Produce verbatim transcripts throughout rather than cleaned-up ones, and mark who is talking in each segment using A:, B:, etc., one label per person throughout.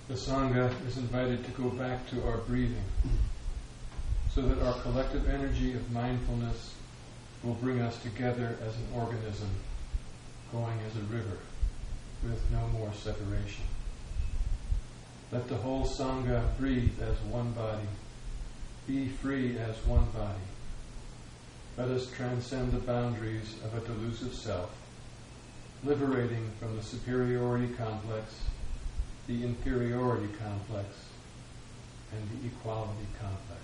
A: the Sangha is invited to go back to our breathing, so that our collective energy of mindfulness will bring us together as an organism, going as a river, with no more separation. Let the whole Sangha breathe as one body, be free as one body. Let us transcend the boundaries of a delusive self, liberating from the superiority complex, the inferiority complex, and the equality complex.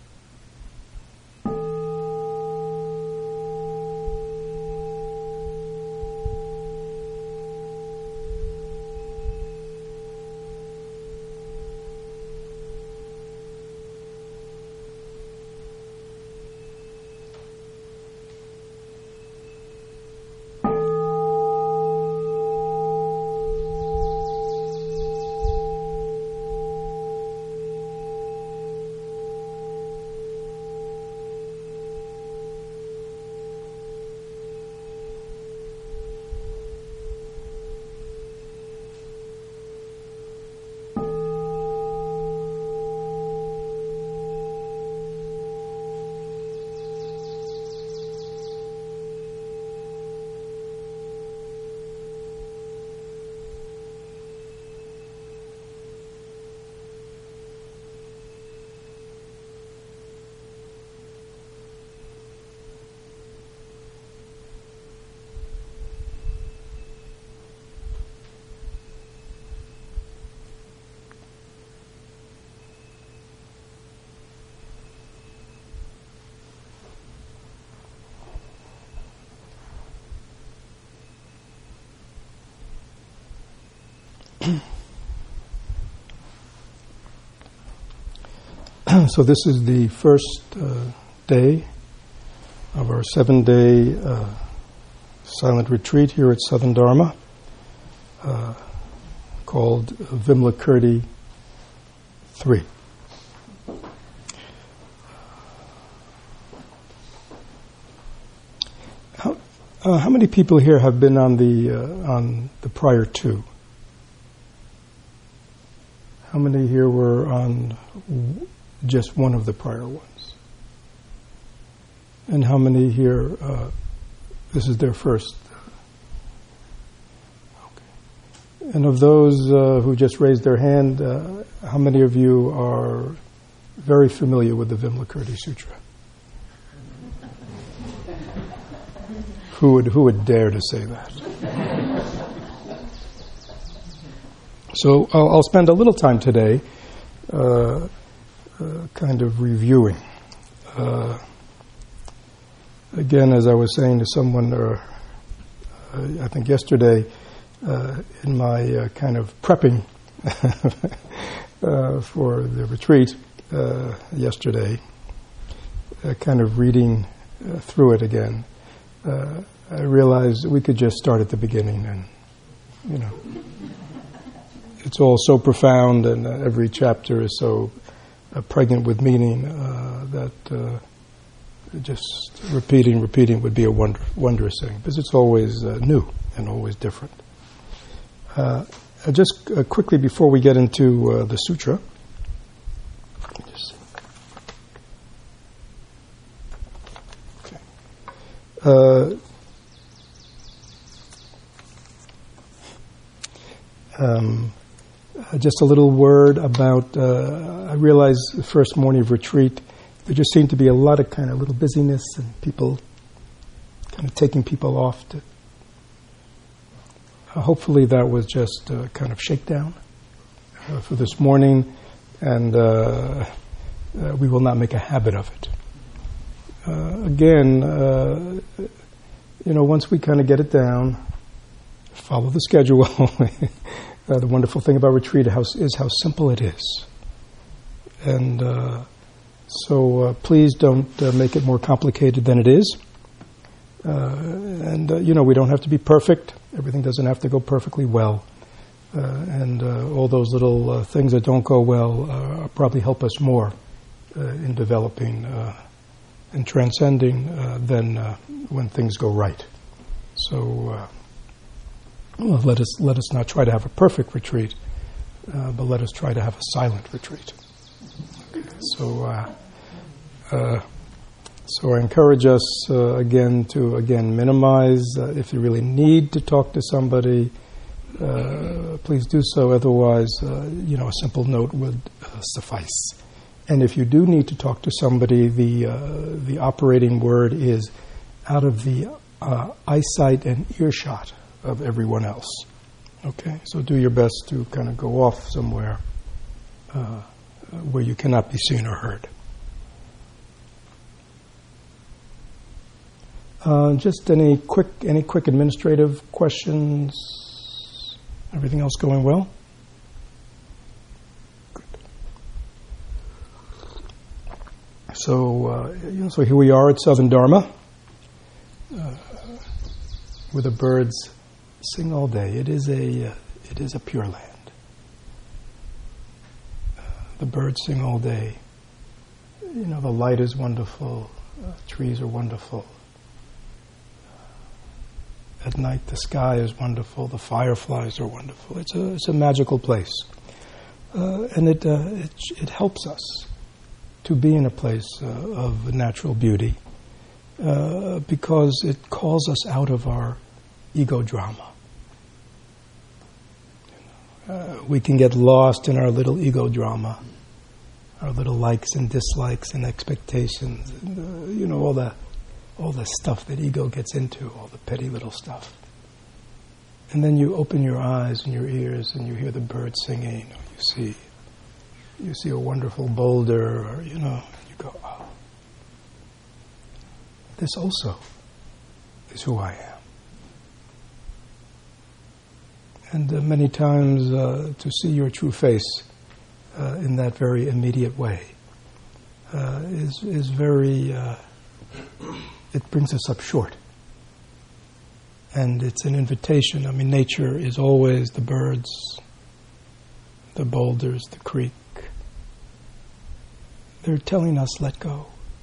A: So this is the first uh, day of our seven-day uh, silent retreat here at Southern Dharma, uh, called Vimalakirti three. How, uh, how many people here have been on the uh, on the prior two? How many here were on w- just one of the prior ones? And how many here, uh, this is their first? Okay. And of those uh, who just raised their hand, uh, how many of you are very familiar with the Vimalakirti Sutra? Who would, who would dare to say that? So I'll, I'll spend a little time today uh, uh, kind of reviewing. Uh, again, as I was saying to someone, uh, uh, I think yesterday, uh, in my uh, kind of prepping uh, for the retreat uh, yesterday, uh, kind of reading uh, through it again, uh, I realized we could just start at the beginning and, you know, it's all so profound, and uh, every chapter is so uh, pregnant with meaning uh, that uh, just repeating, repeating would be a wonder, wondrous thing, because it's always uh, new and always different. Uh, just uh, quickly before we get into uh, the sutra, just okay. Uh, um, Uh, just a little word about, uh, I realized the first morning of retreat, there just seemed to be a lot of kind of little busyness and people kind of taking people off. To, uh, hopefully that was just a kind of shakedown uh, for this morning, and uh, uh, we will not make a habit of it. Uh, again, uh, you know, once we kind of get it down, follow the schedule. Uh, the wonderful thing about retreat house is how simple it is. And uh, so uh, please don't uh, make it more complicated than it is. Uh, and, uh, you know, we don't have to be perfect. Everything doesn't have to go perfectly well. Uh, and uh, all those little uh, things that don't go well uh, probably help us more uh, in developing uh, and transcending uh, than uh, when things go right. So... Uh, Well, let us let us not try to have a perfect retreat, uh, but let us try to have a silent retreat. Okay. So, uh, uh, so I encourage us uh, again to again minimize. Uh, if you really need to talk to somebody, uh, please do so. Otherwise, uh, you know, a simple note would uh, suffice. And if you do need to talk to somebody, the uh, the operating word is out of the uh, eyesight and earshot of everyone else. Okay, so do your best to kind of go off somewhere uh, where you cannot be seen or heard. Uh, just any quick any quick administrative questions? Everything else going well? So, uh, you know, so here we are at Southern Dharma, uh, where the birds sing all day. It is a uh, it is a pure land. Uh, the birds sing all day. You know, the light is wonderful. Uh, trees are wonderful. At night, the sky is wonderful. The fireflies are wonderful. It's a it's a magical place, uh, and it, uh, it it helps us to be in a place uh, of natural beauty, uh, because it calls us out of our ego drama. Uh, we can get lost in our little ego drama, our little likes and dislikes and expectations, and, uh, you know, all the all the stuff that ego gets into, all the petty little stuff. And then you open your eyes and your ears and you hear the birds singing, or you see You see a wonderful boulder, or, you know, you go, oh, this also is who I am. And uh, many times uh, to see your true face uh, in that very immediate way uh, is is very, uh, it brings us up short. And it's an invitation. I mean, nature is always the birds, the boulders, the creek. They're telling us, let go.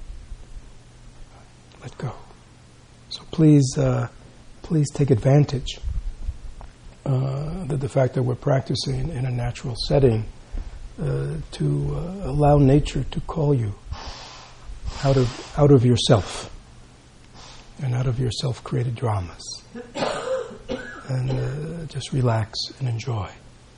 A: Let go. So please, uh, please take advantage uh, that the fact that we're practicing in a natural setting uh, to uh, allow nature to call you out of out of yourself and out of your self-created dramas, and uh, just relax and enjoy.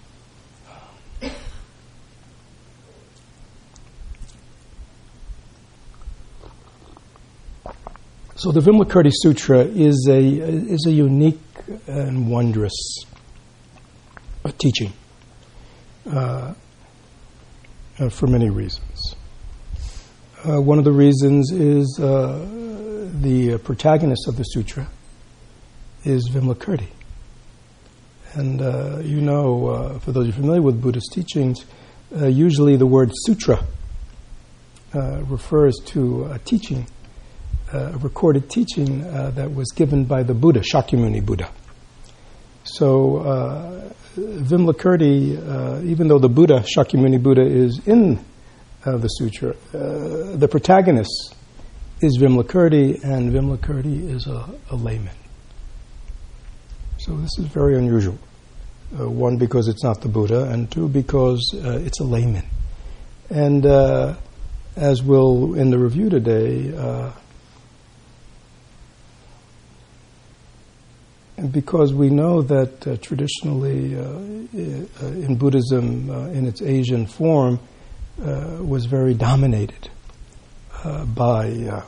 A: So the Vimalakirti Sutra is a is a unique and wondrous uh, teaching uh, uh, for many reasons. Uh, one of the reasons is uh, the protagonist of the sutra is Vimalakirti. And uh, you know, uh, for those who are familiar with Buddhist teachings, uh, usually the word sutra uh, refers to a teaching, Uh, a recorded teaching uh, that was given by the Buddha, Shakyamuni Buddha. So uh, Vimalakirti, uh, even though the Buddha, Shakyamuni Buddha, is in uh, the sutra, uh, the protagonist is Vimalakirti, and Vimalakirti is a, a layman. So this is very unusual. Uh, one, because it's not the Buddha, and two, because uh, it's a layman. And uh, as we'll in the review today, uh, because we know that uh, traditionally uh, in Buddhism, uh, in its Asian form, uh, was very dominated uh, by uh,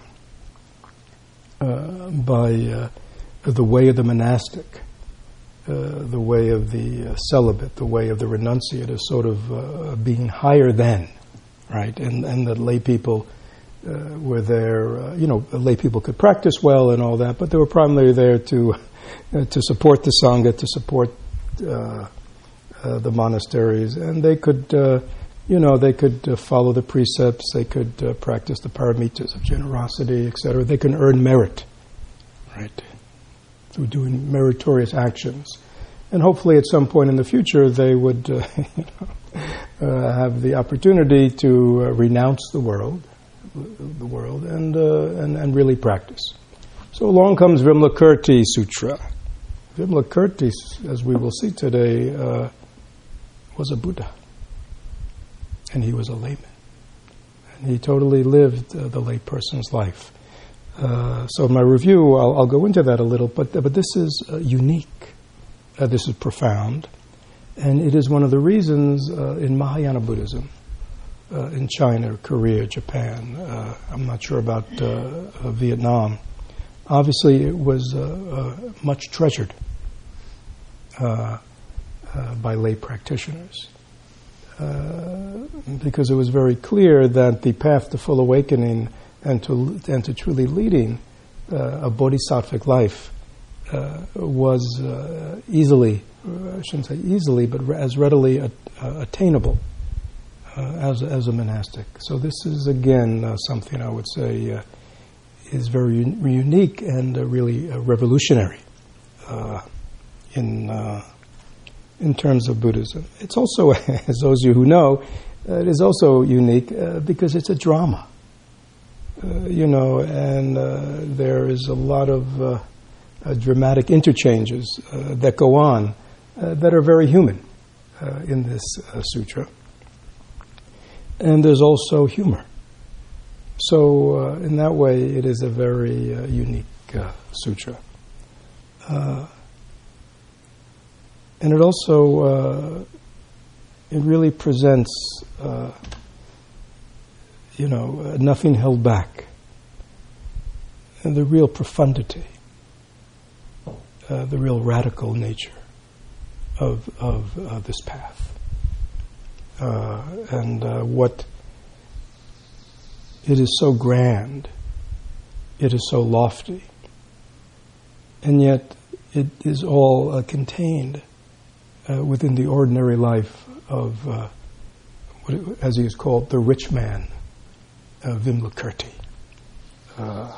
A: uh, by uh, the way of the monastic, uh, the way of the uh, celibate, the way of the renunciate, as sort of uh, being higher than, right? And and that lay people uh, were there. Uh, you know, lay people could practice well and all that, but they were primarily there to. Uh, to support the Sangha, to support uh, uh, the monasteries, and they could, uh, you know, they could uh, follow the precepts, they could uh, practice the paramitas of generosity, et cetera. They can earn merit, right, through doing meritorious actions. And hopefully at some point in the future they would uh, you know, uh, have the opportunity to uh, renounce the world, the world, and, uh, and and really practice. So along comes Vimalakirti Sutra. Vimalakirti, as we will see today, uh, was a Buddha, and he was a layman. And he totally lived uh, the layperson's life. Uh, so in my review, I'll, I'll go into that a little, but but this is uh, unique. Uh, this is profound, and it is one of the reasons uh, in Mahayana Buddhism, uh, in China, Korea, Japan, uh, I'm not sure about uh, uh, Vietnam, obviously it was uh, uh, much treasured uh, uh, by lay practitioners. Uh, because it was very clear that the path to full awakening and to and to truly leading uh, a bodhisattvic life uh, was uh, easily, I shouldn't say easily, but as readily uh, attainable uh, as, as a monastic. So this is, again, uh, something I would say uh, is very un- unique and uh, really uh, revolutionary uh, in uh, in terms of Buddhism. It's also, as those of you who know, uh, it is also unique uh, because it's a drama. Uh, you know, and uh, there is a lot of uh, uh, dramatic interchanges uh, that go on uh, that are very human uh, in this uh, sutra. And there's also humor. So uh, in that way, it is a very uh, unique uh, sutra. Uh, and it also, uh, it really presents uh, you know, uh, nothing held back, and the real profundity, uh, the real radical nature of of uh, this path, uh, and uh, what it is so grand, it is so lofty, and yet it is all uh, contained uh, within the ordinary life of, uh, what it, as he is called, the rich man. Uh, Vimlakirti. Uh,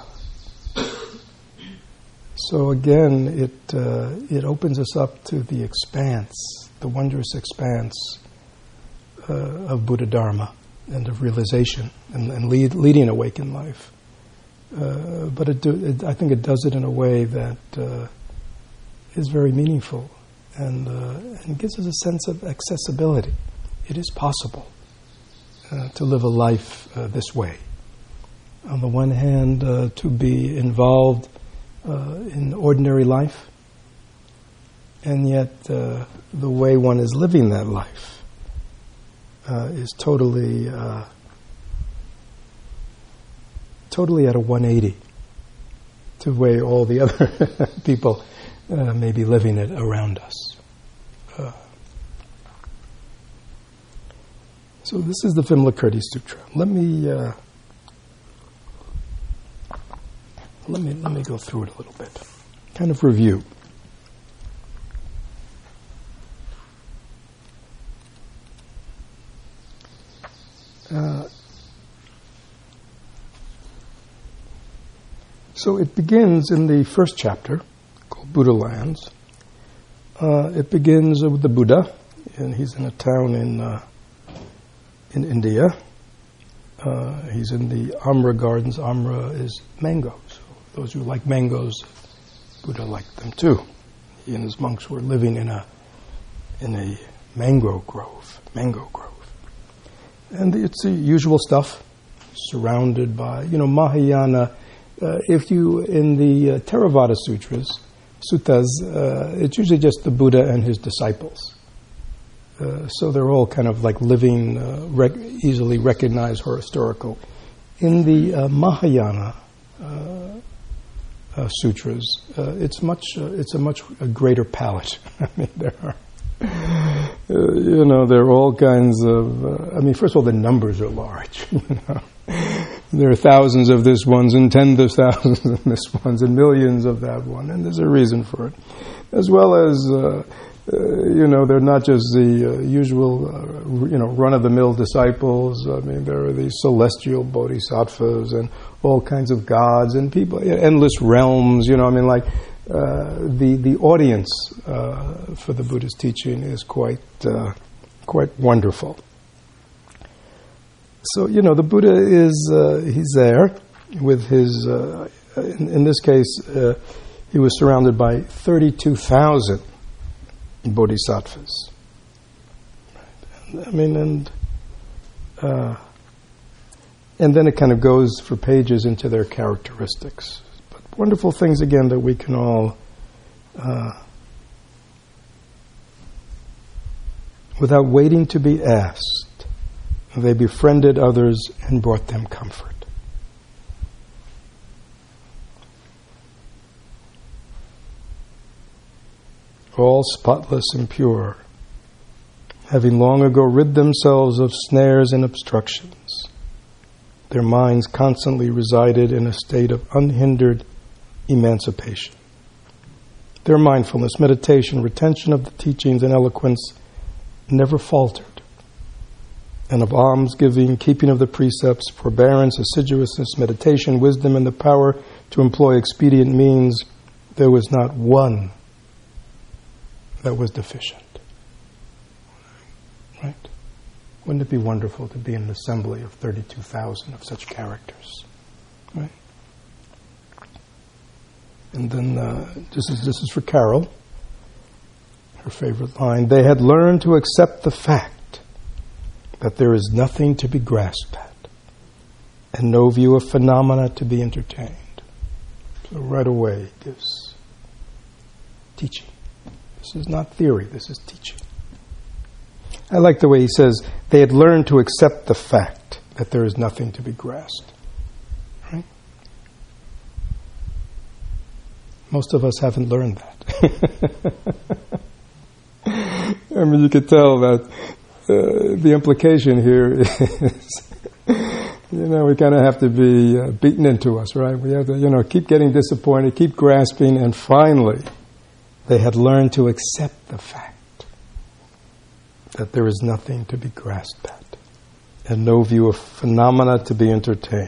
A: so again, it uh, it opens us up to the expanse, the wondrous expanse uh, of Buddha Dharma and of realization and, and lead, leading awakened life. Uh, but it, do, it, I think it does it in a way that uh, is very meaningful and uh, and gives us a sense of accessibility. It is possible. Uh, to live a life uh, this way. On the one hand, uh, to be involved uh, in ordinary life, and yet uh, the way one is living that life uh, is totally, uh, totally at a one eighty to the way all the other people uh, may be living it around us. Uh, So this is the Vimlakirti Sutra. Let me uh, let me let me go through it a little bit. Kind of review. Uh, so it begins in the first chapter called Buddha Lands. Uh, it begins with the Buddha, and he's in a town in. Uh, in India. Uh, he's in the Amra Gardens. Amra is mangoes. Those who like mangoes, Buddha liked them too. He and his monks were living in a in a mango grove, mango grove. And it's the usual stuff, surrounded by, you know, Mahayana. Uh, if you, in the uh, Theravada Sutras, Suttas, uh, it's usually just the Buddha and his disciples. Uh, so they're all kind of like living, uh, rec- easily recognized or historical. In the uh, Mahayana uh, uh, sutras, uh, it's much, uh, it's a much a greater palette. I mean, there are, uh, you know, there are all kinds of. Uh, I mean, first of all, the numbers are large. You know, there are thousands of this ones and tens of thousands of this ones and millions of that one, and there's a reason for it, as well as. Uh, Uh, you know, they're not just the uh, usual, uh, you know, run-of-the-mill disciples. I mean, there are these celestial bodhisattvas and all kinds of gods and people, endless realms. You know, I mean, like uh, the the audience uh, for the Buddha's teaching is quite uh, quite wonderful. So, you know, the Buddha is uh, he's there with his. Uh, in, in this case, uh, he was surrounded by thirty-two thousand. Bodhisattvas. I mean, and uh, and then it kind of goes for pages into their characteristics. But wonderful things, again, that we can all, uh, without waiting to be asked, they befriended others and brought them comfort. All spotless and pure, having long ago rid themselves of snares and obstructions, their minds constantly resided in a state of unhindered emancipation. Their mindfulness, meditation, retention of the teachings, and eloquence never faltered. And of almsgiving, keeping of the precepts, forbearance, assiduousness, meditation, wisdom, and the power to employ expedient means, there was not one that was deficient. Right? Wouldn't it be wonderful to be in an assembly of thirty-two thousand of such characters? Right? And then uh, this is this is for Carol. Her favorite line: they had learned to accept the fact that there is nothing to be grasped at, and no view of phenomena to be entertained. So right away it gives teaching. This is not theory, this is teaching. I like the way he says, they had learned to accept the fact that there is nothing to be grasped. Right? Most of us haven't learned that. I mean, you could tell that uh, the implication here is, you know, we kind of have to be uh, beaten into us, right? We have to, you know, keep getting disappointed, keep grasping, and finally, they had learned to accept the fact that there is nothing to be grasped at, and no view of phenomena to be entertained.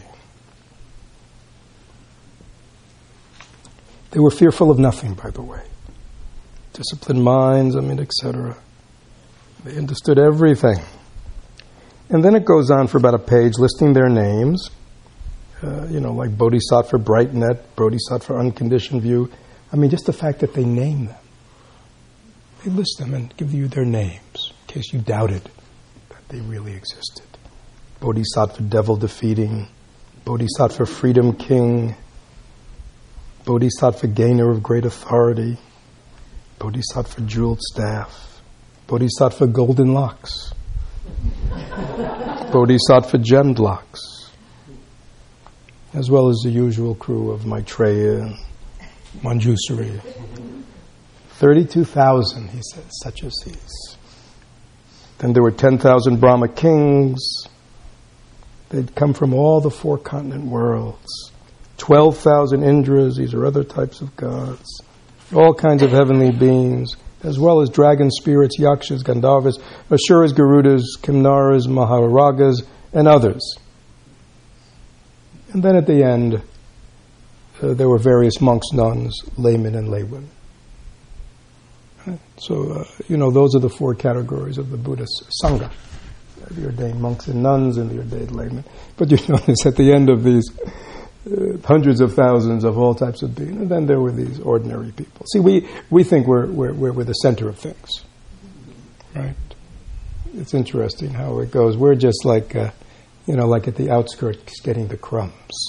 A: They were fearful of nothing, by the way. Disciplined minds, I mean, et cetera. They understood everything. And then it goes on for about a page listing their names, uh, you know, like Bodhisattva Brightnet, Bodhisattva Unconditioned View. I mean, just the fact that they name them. They list them and give you their names, in case you doubted that they really existed. Bodhisattva Devil Defeating, Bodhisattva Freedom King, Bodhisattva Gainer of Great Authority, Bodhisattva Jeweled Staff, Bodhisattva Golden Locks, Bodhisattva Gemmed Locks, as well as the usual crew of Maitreya and Manjusri. thirty-two thousand, he says, such as these. Then there were ten thousand Brahma kings. They'd come from all the four continent worlds. twelve thousand Indras, these are other types of gods. All kinds of heavenly beings, as well as dragon spirits, yakshas, gandharvas, asuras, garudas, kimnaras, maharagas, and others. And then at the end, uh, there were various monks, nuns, laymen, and laywomen. Right? So, uh, you know, those are the four categories of the Buddhist Sangha. The ordained monks and nuns and the ordained laymen. But you notice at the end of these uh, hundreds of thousands of all types of beings, and then there were these ordinary people. See, we, we think we're, we're, we're the center of things. Right? It's interesting how it goes. We're just like, uh, you know, like at the outskirts getting the crumbs.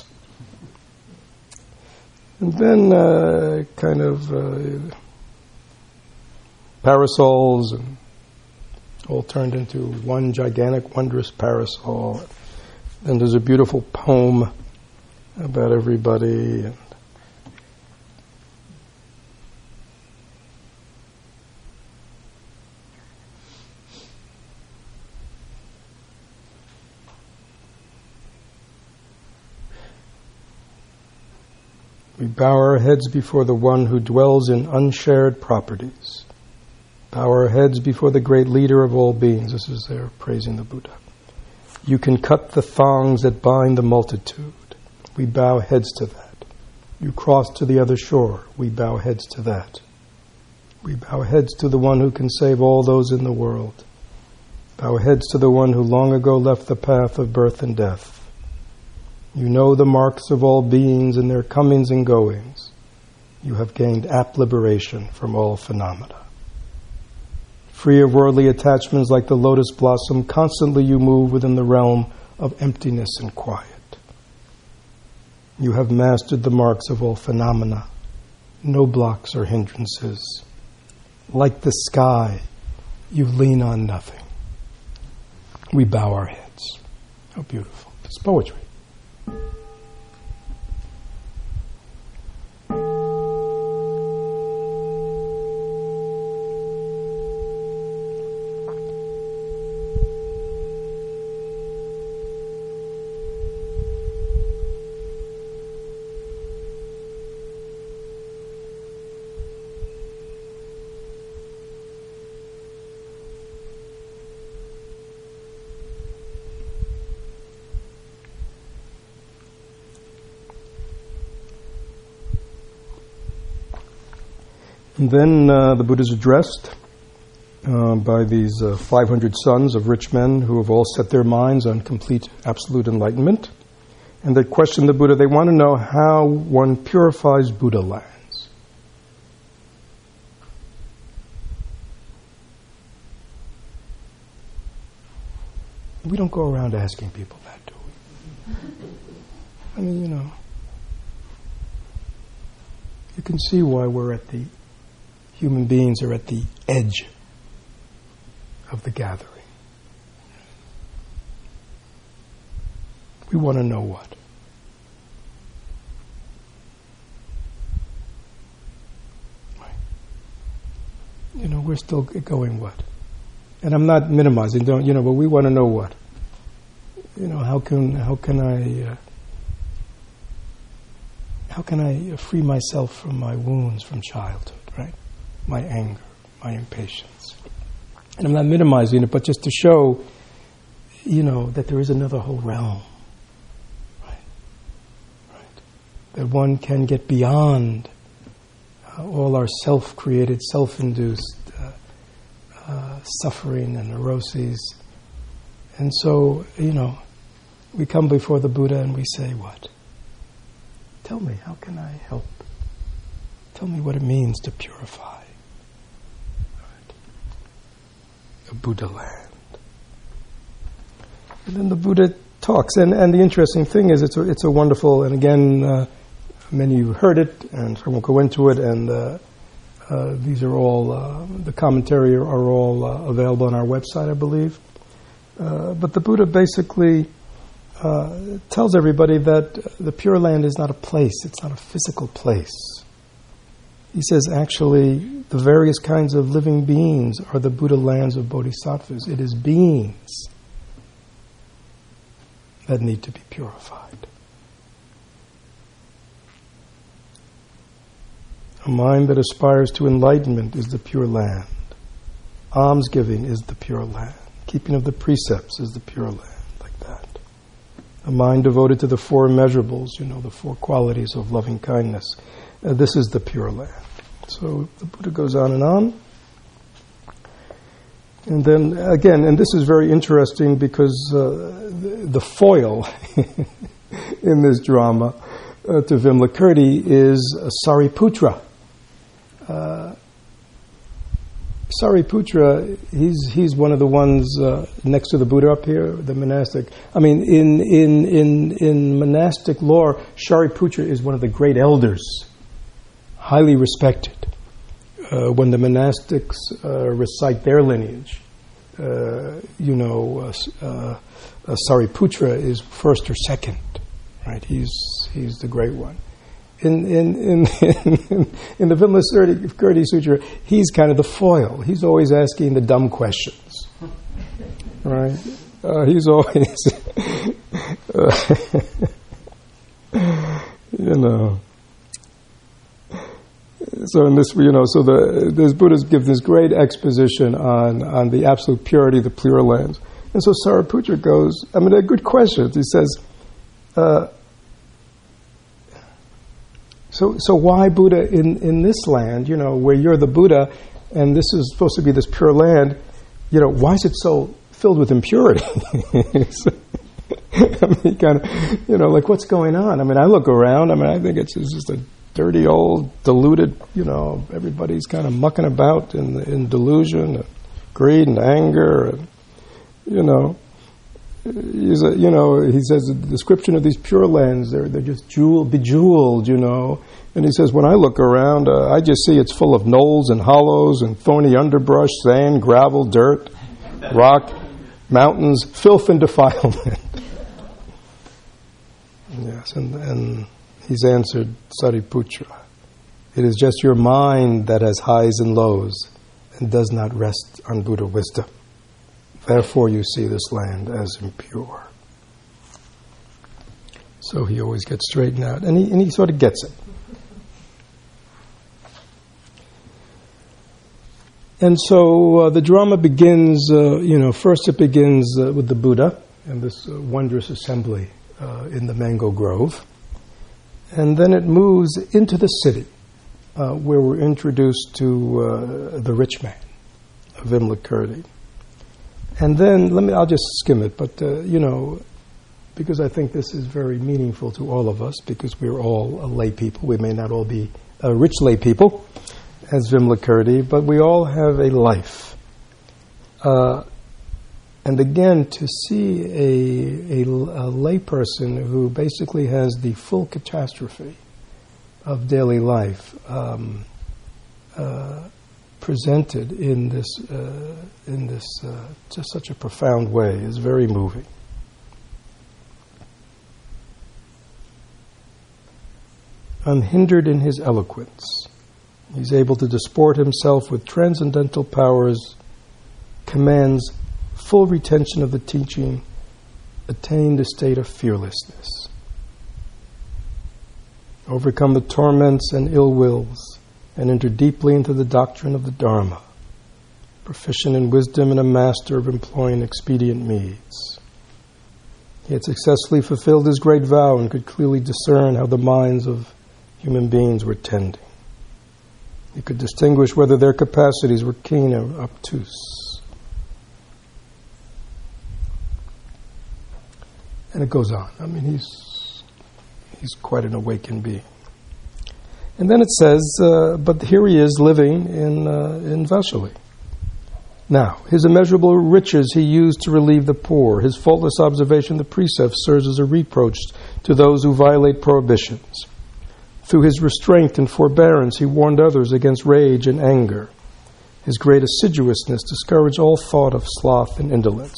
A: And then uh, kind of uh, parasols and all turned into one gigantic, wondrous parasol. Then there's a beautiful poem about everybody. And we bow our heads before the one who dwells in unshared properties. Bow our heads before the great leader of all beings. This is their praising the Buddha. You can cut the thongs that bind the multitude. We bow heads to that. You cross to the other shore. We bow heads to that. We bow heads to the one who can save all those in the world. Bow heads to the one who long ago left the path of birth and death. You know the marks of all beings and their comings and goings. You have gained apt liberation from all phenomena. Free of worldly attachments like the lotus blossom, constantly you move within the realm of emptiness and quiet. You have mastered the marks of all phenomena. No blocks or hindrances. Like the sky, you lean on nothing. We bow our heads. How beautiful. It's poetry. And then uh, the Buddha is addressed uh, by these uh, five hundred sons of rich men who have all set their minds on complete absolute enlightenment. And they question the Buddha. They want to know how one purifies Buddha lands. We don't go around asking people that, do we? I mean, you know, you can see why we're at the Human beings are at the edge of the gathering. We want to know what? Right. You know, we're still going what? And I'm not minimizing, don't you know? But we want to know what? You know, how can how can I uh, how can I free myself from my wounds from childhood? Right. My anger, my impatience. And I'm not minimizing it, but just to show, you know, that there is another whole realm. Right? Right. That one can get beyond uh, all our self-created, self-induced uh, uh, suffering and neuroses. And so, you know, we come before the Buddha and we say, what? Tell me, how can I help? Tell me what it means to purify. A Buddha land. And then the Buddha talks, and, and the interesting thing is it's a, it's a wonderful, and again, uh, many of you heard it, and I won't go into it, and uh, uh, these are all, uh, the commentary are, are all uh, available on our website, I believe. Uh, but the Buddha basically uh, tells everybody that the Pure Land is not a place, it's not a physical place. He says, actually, the various kinds of living beings are the Buddha lands of bodhisattvas. It is beings that need to be purified. A mind that aspires to enlightenment is the Pure Land. Almsgiving is the Pure Land. Keeping of the precepts is the Pure Land, like that. A mind devoted to the four immeasurables, you know, the four qualities of loving kindness. Uh, this is the Pure Land. So the Buddha goes on and on. And then, again, and this is very interesting because uh, the, the foil in this drama uh, to Vimalakirti is uh, Sariputra. Uh, Sariputra, he's he's one of the ones uh, next to the Buddha up here, the monastic. I mean, in in in in monastic lore, Sariputra is one of the great elders, highly respected. Uh, when the monastics uh, recite their lineage, uh, you know, uh, uh, uh, Sariputra is first or second, right? He's he's the great one. In in in in, in the Vimalakirti Sutra, he's kind of the foil. He's always asking the dumb questions, right? Uh, he's always, uh, you know. So in this, you know, so the this Buddhas give this great exposition on on the absolute purity of the Pure Lands, and so Sariputra goes. I mean, they're good questions. He says, uh, "So, so why Buddha in, in this land? You know, where you're the Buddha, and this is supposed to be this pure land. You know, why is it so filled with impurity?" So, I mean, kind of, you know, like what's going on? I mean, I look around. I mean, I think it's, it's just a dirty old diluted, you know, everybody's kind of mucking about in in delusion, greed and anger, and, you know, he's a, you know, he says the description of these Pure Lands, they're, they're just jewel, bejeweled, you know. And he says, when I look around, uh, I just see it's full of knolls and hollows and thorny underbrush, sand, gravel, dirt, rock, mountains, filth and defilement. Yes, and, and he's answered, Sariputra, it is just your mind that has highs and lows and does not rest on Buddha wisdom. Therefore you see this land as impure. So he always gets straightened out, and he, and he sort of gets it. And so uh, the drama begins, uh, you know, first it begins uh, with the Buddha and this uh, wondrous assembly uh, in the mango grove. And then it moves into the city, uh, where we're introduced to uh, the rich man, Vimalakirti. And then, let me, I'll just skim it, but, uh, you know, because I think this is very meaningful to all of us, because we're all uh, lay people. We may not all be uh, rich lay people, as Vimalakirti, but we all have a life. Uh, and again, to see a, a, a lay person who basically has the full catastrophe of daily life um, uh, presented in this uh, in this uh, just such a profound way is very moving. Unhindered in his eloquence, he's able to disport himself with transcendental powers, commands full retention of the teaching, attained a state of fearlessness, overcome the torments and ill wills, and enter deeply into the doctrine of the Dharma, proficient in wisdom and a master of employing expedient means. He had successfully fulfilled his great vow and could clearly discern how the minds of human beings were tending. He could distinguish whether their capacities were keen or obtuse. And it goes on. I mean, he's he's quite an awakened being. And then it says, uh, but here he is living in uh, in Vaishali. Now, his immeasurable riches he used to relieve the poor. His faultless observation of the precepts serves as a reproach to those who violate prohibitions. Through his restraint and forbearance, he warned others against rage and anger. His great assiduousness discouraged all thought of sloth and indolence.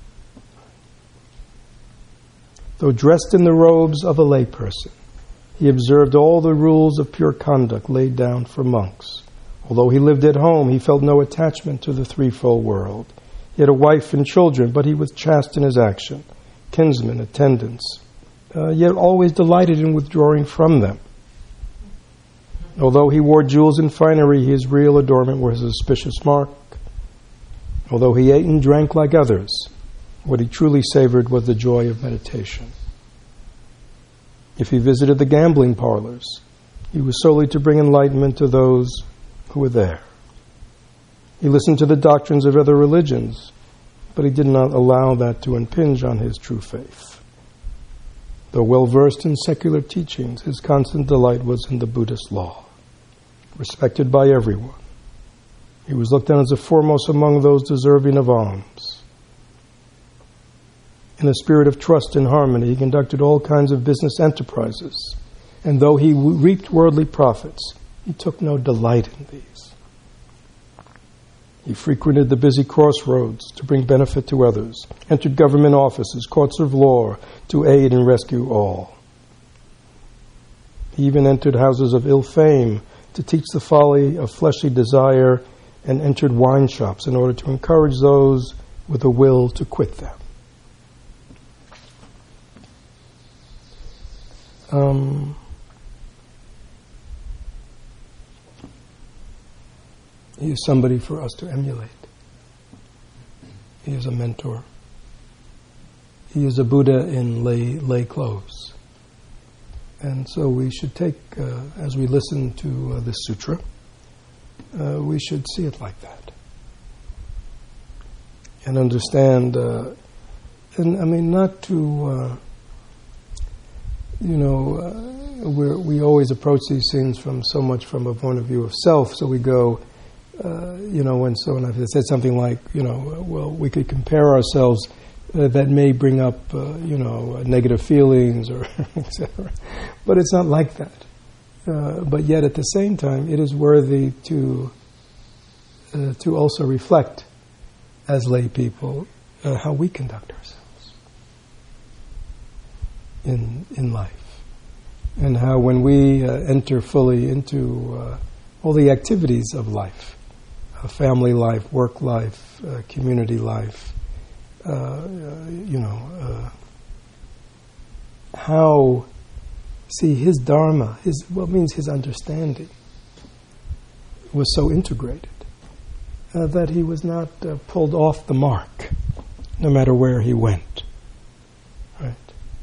A: Though dressed in the robes of a layperson, he observed all the rules of pure conduct laid down for monks. Although he lived at home, he felt no attachment to the threefold world. He had a wife and children, but he was chaste in his action, kinsmen, attendants, uh, yet always delighted in withdrawing from them. Although he wore jewels and finery, his real adornment was a suspicious mark. Although he ate and drank like others, what he truly savored was the joy of meditation. If he visited the gambling parlors, he was solely to bring enlightenment to those who were there. He listened to the doctrines of other religions, but he did not allow that to impinge on his true faith. Though well versed in secular teachings, his constant delight was in the Buddhist law. Respected by everyone, he was looked on as the foremost among those deserving of alms. In a spirit of trust and harmony, he conducted all kinds of business enterprises, and though he reaped worldly profits, he took no delight in these. He frequented the busy crossroads to bring benefit to others, entered government offices, courts of law, to aid and rescue all. He even entered houses of ill fame to teach the folly of fleshly desire, and entered wine shops in order to encourage those with a will to quit them. Um, he is somebody for us to emulate. He is a mentor. He is a Buddha in lay, lay clothes. And so we should take, uh, as we listen to uh, this sutra, uh, we should see it like that. And understand, uh, and I mean, not to... Uh, You know, uh, we we always approach these things from so much from a point of view of self. So we go, uh, you know, when someone I've said something like, you know, well, we could compare ourselves, uh, that may bring up, uh, you know, negative feelings or et cetera. But it's not like that. Uh, but yet, at the same time, it is worthy to uh, to also reflect, as lay people, uh, how we conduct ourselves in in life, and how when we uh, enter fully into uh, all the activities of life, uh, family life, work life, uh, community life, uh, uh, you know, uh, how. See, his dharma, his what means his understanding, was so integrated uh, that he was not uh, pulled off the mark, no matter where he went. Right?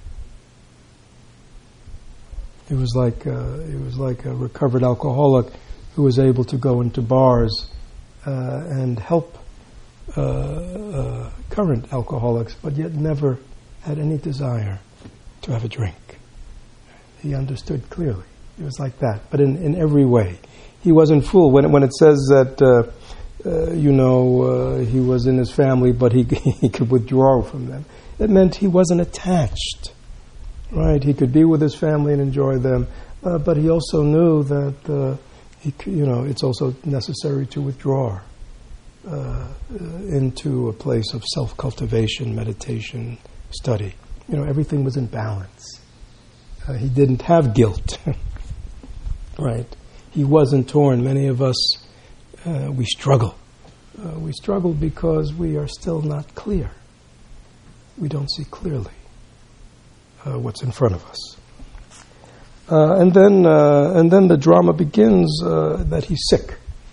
A: It was like uh, it was like a recovered alcoholic who was able to go into bars uh, and help uh, uh, current alcoholics, but yet never had any desire to have a drink. He understood clearly. It was like that, but in, in every way. He wasn't fooled. When, when it says that, uh, uh, you know, uh, he was in his family, but he, he could withdraw from them, it meant he wasn't attached, right? He could be with his family and enjoy them, uh, but he also knew that, uh, he, you know, it's also necessary to withdraw uh, uh, into a place of self-cultivation, meditation, study. You know, everything was in balance. Uh, he didn't have guilt, right? He wasn't torn. Many of us, uh, we struggle. Uh, we struggle because we are still not clear. We don't see clearly uh, what's in front of us. Uh, and then, uh, and then the drama begins uh, that he's sick.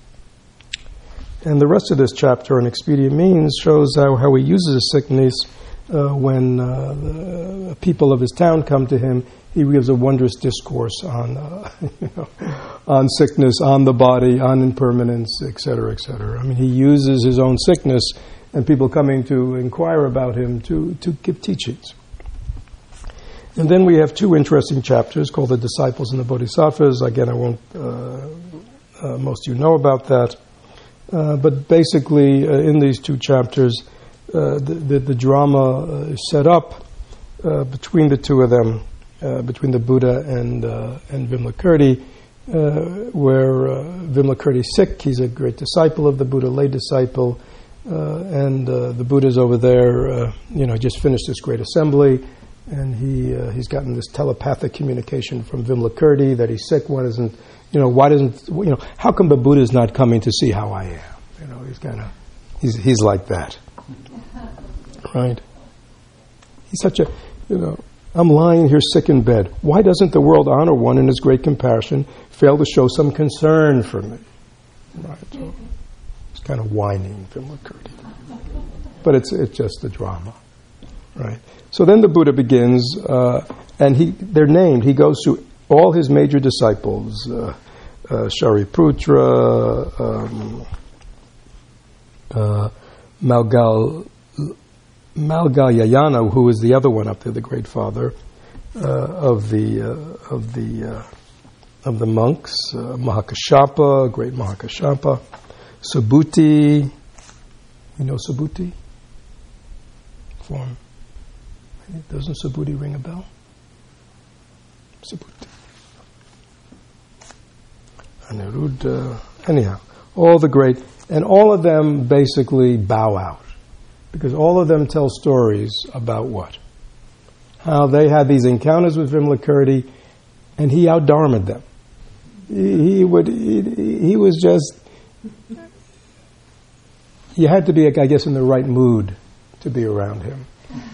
A: And the rest of this chapter on expedient means shows how, how he uses his sickness uh, when uh, the people of his town come to him. He gives a wondrous discourse on, uh, you know, on sickness, on the body, on impermanence, et cetera, et cetera. I mean, he uses his own sickness and people coming to inquire about him to, to give teachings. And then we have two interesting chapters called The Disciples and the Bodhisattvas. Again, I won't, uh, uh, most of you know about that. Uh, but basically, uh, in these two chapters, uh, the, the, the drama uh, is set up uh, between the two of them. Uh, between the Buddha and uh, and Vimalakirti, uh, where uh, Vimalakirti is sick. He's a great disciple of the Buddha, lay disciple, uh, and uh, the Buddha's over there. Uh, you know, just finished this great assembly, and he uh, he's gotten this telepathic communication from Vimalakirti that he's sick. Why doesn't you know? Why doesn't you know? How come the Buddha's not coming to see how I am? You know, he's kind of he's he's like that, right? He's such a you know. I'm lying here sick in bed. Why doesn't the world honor one in his great compassion, fail to show some concern for me? Right. So it's kind of whining, Vimalakirti. But it's it's just the drama. Right. So then the Buddha begins, uh, and he they're named. He goes through all his major disciples, uh, uh, Shariputra, um, uh, Malgal... Malgalyayana, who is the other one up there, the great father uh, of the uh, of the uh, of the monks, uh, Mahakashapa, great Mahakashapa, Subhuti. You know Subhuti? Form. Doesn't Subhuti ring a bell? Subhuti. Aniruddha. Anyhow, all the great, and all of them basically bow out. Because all of them tell stories about what? How they had these encounters with Vimalakirti, and he out-dharma'd them. He, he would. He, he was just. You had to be, I guess, in the right mood to be around him,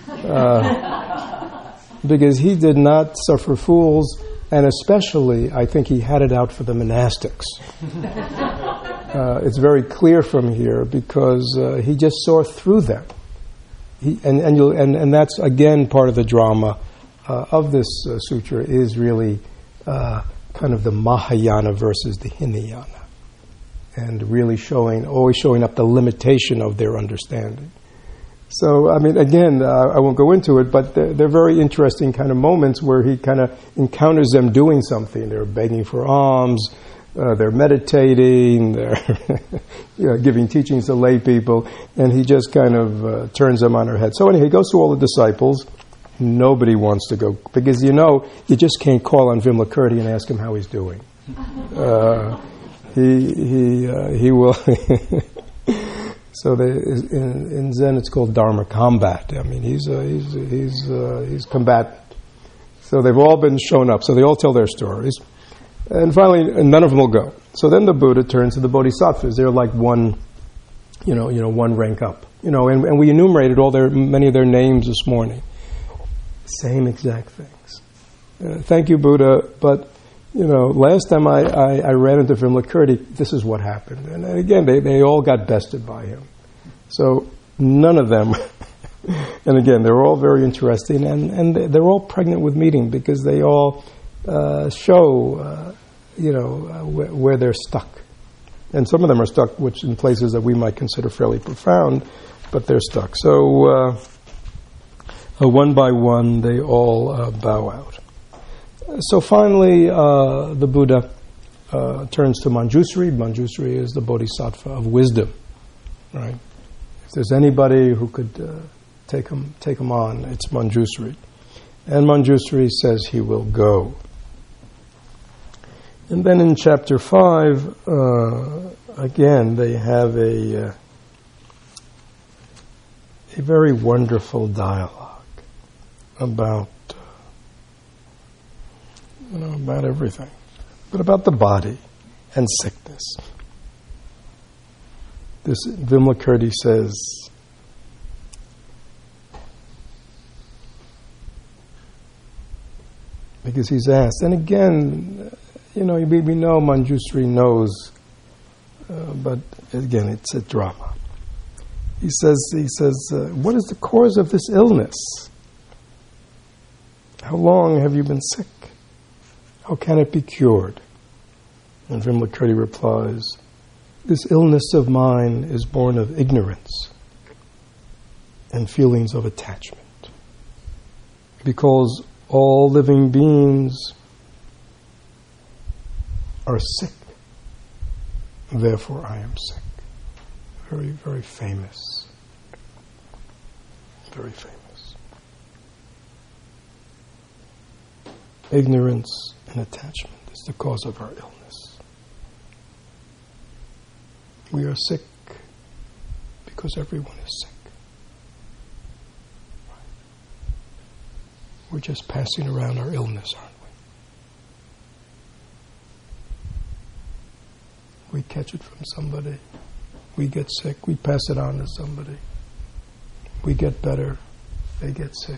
A: uh, because he did not suffer fools, and especially, I think he had it out for the monastics. Uh, it's very clear from here because uh, he just saw through them. He, and, and, you'll, and, and that's, again, part of the drama uh, of this uh, sutra is really uh, kind of the Mahayana versus the Hinayana. And really showing, always showing up the limitation of their understanding. So, I mean, again, uh, I won't go into it, but they're, they're very interesting kind of moments where he kind of encounters them doing something. They're begging for alms. Uh, they're meditating, they're you know, giving teachings to lay people, and he just kind of uh, turns them on their head. So anyway, he goes to all the disciples. Nobody wants to go, because you know, you just can't call on Vimalakirti and ask him how he's doing. Uh, he he uh, he will. So they, in, in Zen, it's called Dharma combat. I mean, he's uh, he's he's uh, he's combatant. So they've all been shown up. So they all tell their stories. And finally, none of them will go. So then the Buddha turns to the Bodhisattvas. They're like one, you know, you know, one rank up. You know, and, and we enumerated all their many of their names this morning. Same exact things. Uh, thank you, Buddha. But you know, last time I, I, I ran into Vimalakirti, this is what happened. And again, they, they all got bested by him. So none of them. And again, they're all very interesting, and, and they're all pregnant with meaning because they all uh, show, uh, you know, uh, wh- where they're stuck. And some of them are stuck, which in places that we might consider fairly profound, but they're stuck. So uh, uh, one by one, they all uh, bow out. So finally, uh, the Buddha uh, turns to Manjusri. Manjusri is the Bodhisattva of wisdom, right? If there's anybody who could uh, take him, take him on, it's Manjusri. And Manjusri says he will go. And then in chapter five, uh, again, they have a uh, a very wonderful dialogue about uh, you know about everything, but about the body and sickness. This Vimalakirti says, because he's asked, and again, you know, we, we know Manjusri knows, uh, but again, it's a drama. He says, he says, uh, what is the cause of this illness? How long have you been sick? How can it be cured? And Vimalakirti replies, this illness of mine is born of ignorance and feelings of attachment. Because all living beings are sick, therefore I am sick. Very, very famous. Very famous. Ignorance and attachment is the cause of our illness. We are sick because everyone is sick. We're just passing around our illness, aren't we? We catch it from somebody. We get sick. We pass it on to somebody. We get better. They get sick.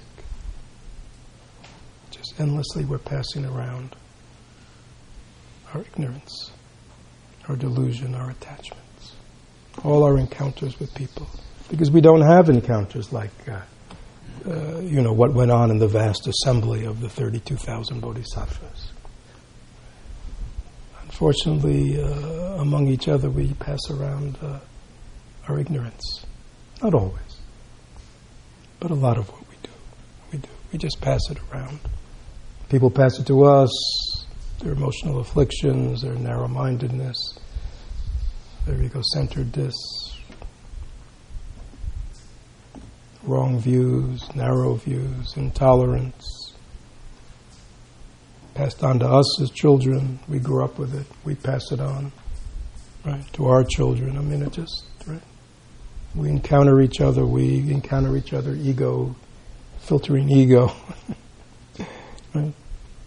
A: Just endlessly we're passing around our ignorance, our delusion, our attachments. All our encounters with people. Because we don't have encounters like, uh, uh, you know, what went on in the vast assembly of the thirty-two thousand bodhisattvas. Unfortunately, uh, among each other, we pass around uh, our ignorance. Not always, but a lot of what we do, we do. We just pass it around. People pass it to us, their emotional afflictions, their narrow-mindedness, their ego-centeredness, wrong views, narrow views, intolerance, passed on to us as children. We grew up with it. We pass it on, right, to our children. I mean, it just, right? We encounter each other. We encounter each other, ego, filtering ego, right?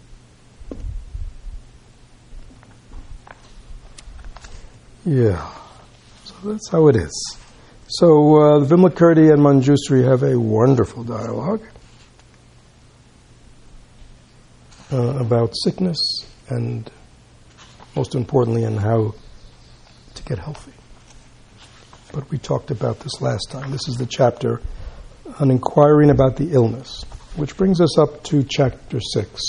A: Yeah. So that's how it is. So uh, Vimalakirti and Manjusri have a wonderful dialogue uh, about sickness and, most importantly, in how to get healthy. But we talked about this last time. This is the chapter on inquiring about the illness, which brings us up to chapter six,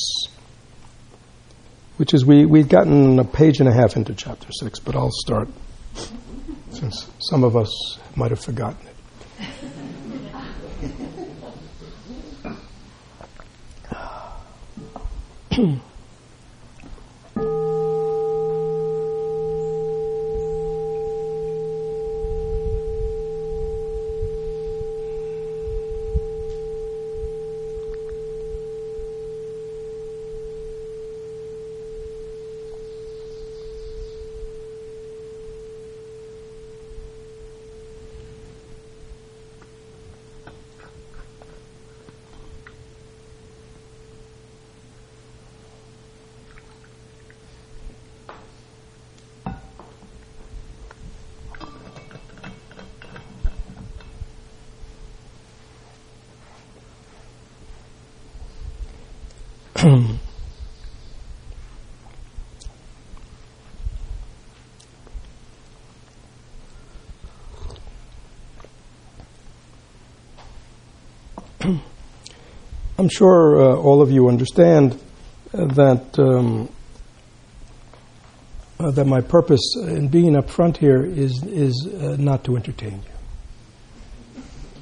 A: which is, we, we've gotten a page and a half into chapter six, but I'll start, since some of us might have forgotten it. I'm sure uh, all of you understand uh, that um, uh, that my purpose in being up front here is is uh, not to entertain you.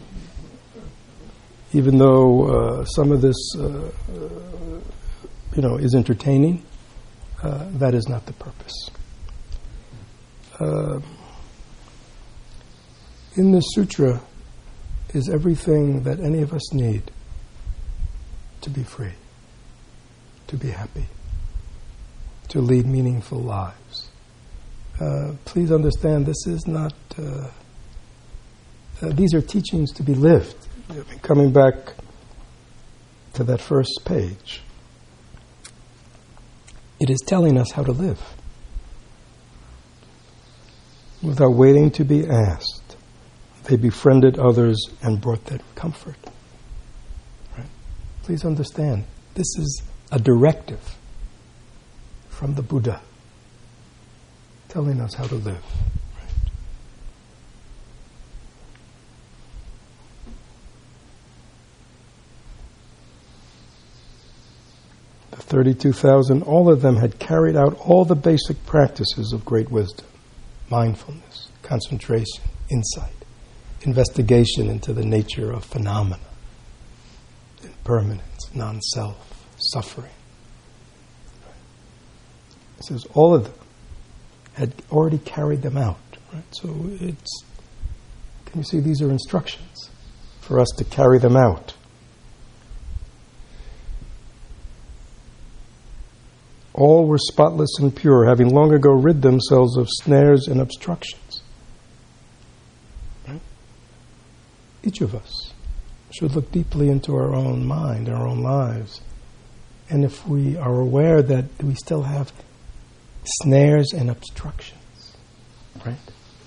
A: Even though uh, some of this, uh, uh, you know, is entertaining, uh, that is not the purpose. Uh, in this sutra is everything that any of us need to be free, to be happy, to lead meaningful lives. Uh, please understand, this is not, uh, uh, these are teachings to be lived. I mean, coming back to that first page, it is telling us how to live without waiting to be asked. They befriended others and brought them comfort. Right? Please understand, this is a directive from the Buddha telling us how to live. Right? The thirty-two thousand, all of them had carried out all the basic practices of great wisdom: mindfulness, concentration, insight, investigation into the nature of phenomena, impermanence, non-self, suffering. It says all of them had already carried them out. Right? So it's, can you see, these are instructions for us to carry them out. All were spotless and pure, having long ago rid themselves of snares and obstructions. Right? Each of us should look deeply into our own mind, our own lives. And if we are aware that we still have snares and obstructions, right?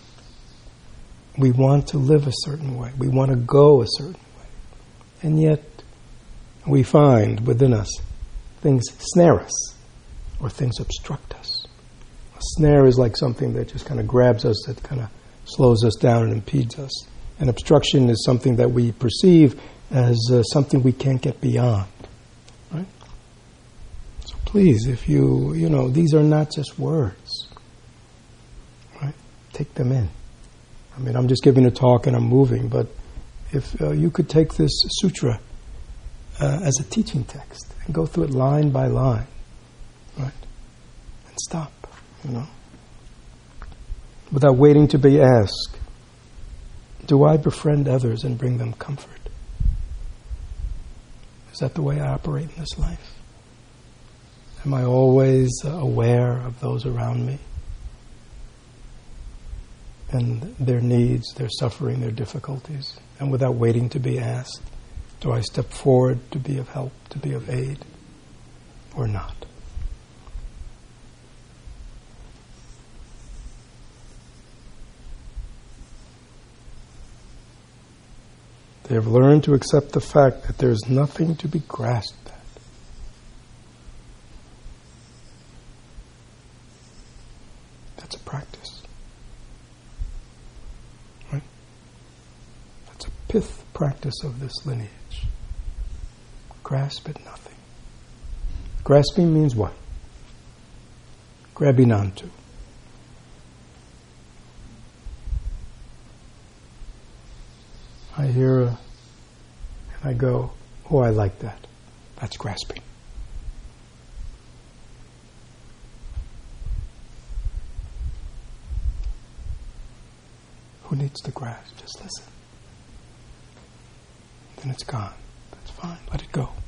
A: We want to live a certain way. We want to go a certain way. And yet we find within us things snare us or things obstruct us. A snare is like something that just kind of grabs us, that kind of slows us down and impedes us. An obstruction is something that we perceive as uh, something we can't get beyond. Right? So please, if you, you know, these are not just words. Right? Take them in. I mean, I'm just giving a talk and I'm moving, but if uh, you could take this sutra uh, as a teaching text and go through it line by line, right? And stop, you know, without waiting to be asked, do I befriend others and bring them comfort? Is that the way I operate in this life? Am I always uh, aware of those around me and their needs, their suffering, their difficulties? And without waiting to be asked, do I step forward to be of help, to be of aid, or not? They have learned to accept the fact that there is nothing to be grasped at. That's a practice. Right? That's a pith practice of this lineage. Grasp at nothing. Grasping means what? Grabbing onto. I hear a, and I go, oh, I like that. That's grasping. Who needs to grasp? Just listen. Then it's gone. That's fine. Let it go.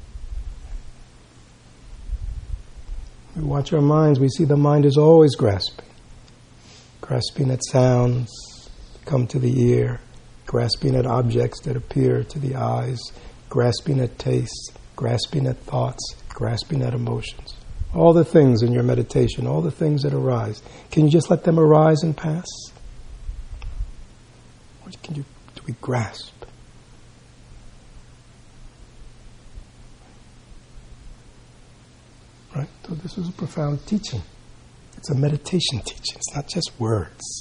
A: We watch our minds, we see the mind is always grasping. Grasping at sounds that come to the ear, grasping at objects that appear to the eyes, grasping at tastes, grasping at thoughts, grasping at emotions. All the things in your meditation, all the things that arise, can you just let them arise and pass? Or can you, do we grasp? Right? So this is a profound teaching. It's a meditation teaching. It's not just words.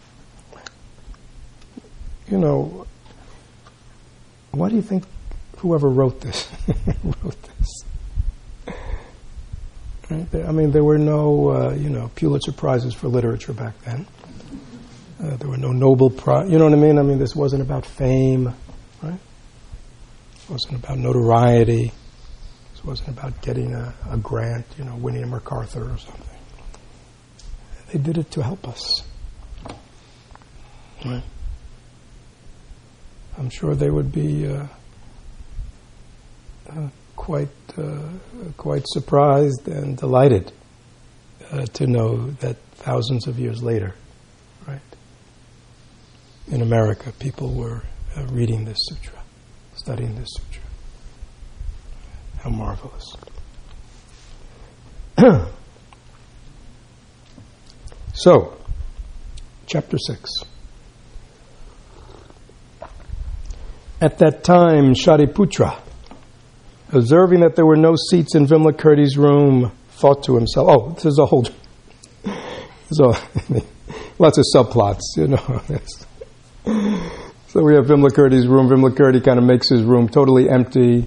A: You know, why do you think whoever wrote this wrote this? Right? I mean, there were no, uh, you know, Pulitzer Prizes for literature back then. Uh, there were no Nobel Prize. You know what I mean? I mean, this wasn't about fame, right? It wasn't about notoriety. This wasn't about getting a, a grant, you know, winning a MacArthur or something. They did it to help us. Right? I'm sure they would be uh, uh, quite uh, quite surprised and delighted uh, to know that thousands of years later, right, in America, people were uh, reading this sutra, studying this sutra. How marvelous. So, chapter six. At that time, Shariputra, observing that there were no seats in Vimalakirti's room, thought to himself, oh, this is a whole, there's a, lots of subplots, you know. So we have Vimalakirti's room. Vimalakirti kind of makes his room totally empty.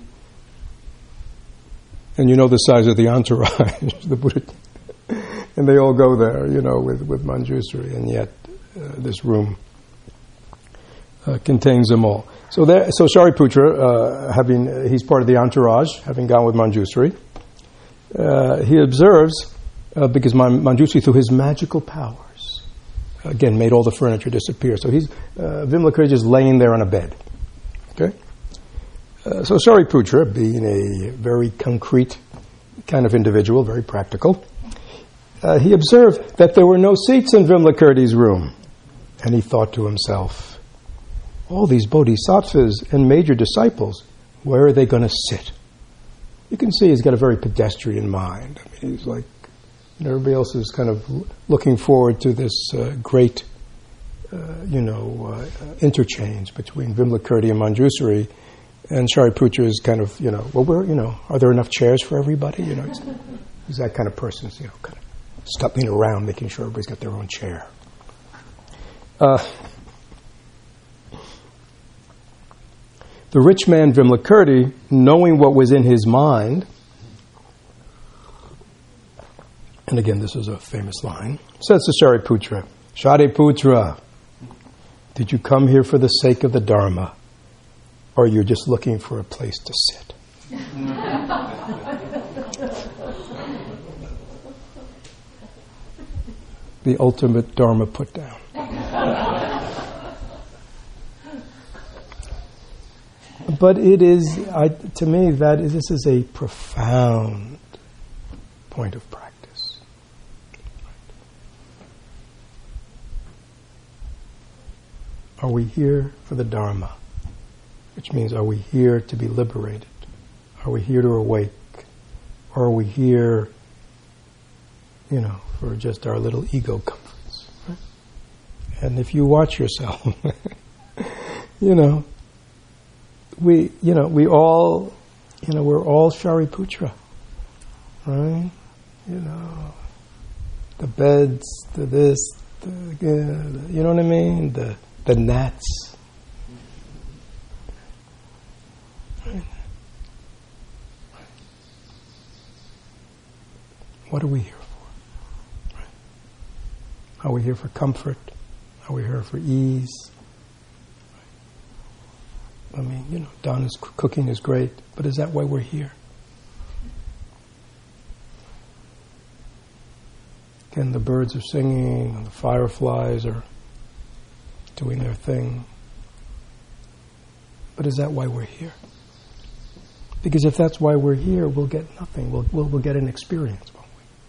A: And you know the size of the entourage, the Buddha. And they all go there, you know, with, with Manjusri, and yet uh, this room uh, contains them all. So there, so Shariputra, uh, having uh, he's part of the entourage, having gone with Manjusri, uh, he observes, uh, because Man- Manjusri, through his magical powers, again, made all the furniture disappear. So he's, uh, Vimalakirti is laying there on a bed. Okay? Uh, so Shariputra, being a very concrete kind of individual, very practical, Uh, he observed that there were no seats in Vimalakirti's room. And he thought to himself, all these bodhisattvas and major disciples, where are they going to sit? You can see he's got a very pedestrian mind. I mean, he's like, and everybody else is kind of looking forward to this uh, great, uh, you know, uh, interchange between Vimalakirti and Manjusri. And Shariputra is kind of, you know, well, where, you know, are there enough chairs for everybody? You know, he's, he's that kind of person, you know, kind of stumbling around, making sure everybody's got their own chair. Uh, the rich man Vimalakirti, knowing what was in his mind, and again, this is a famous line, says to Shariputra, Shariputra, did you come here for the sake of the Dharma, or you're just looking for a place to sit? The ultimate Dharma put down. But it is, I, to me, that is, this is a profound point of practice. Are we here for the Dharma? Which means, are we here to be liberated? Are we here to awake? Or are we here, you know, for just our little ego comforts? Right? And if you watch yourself, you know, we, you know, we all, you know, we're all Shariputra, right? You know, the beds, the this, the, uh, you know what I mean? The the gnats. Right? What are we here for? Right? Are we here for comfort? Are we here for ease? I mean, you know, Donna's c- cooking is great, but is that why we're here? Again, the birds are singing, and the fireflies are doing their thing. But is that why we're here? Because if that's why we're here, we'll get nothing. We'll, we'll, we'll get an experience, won't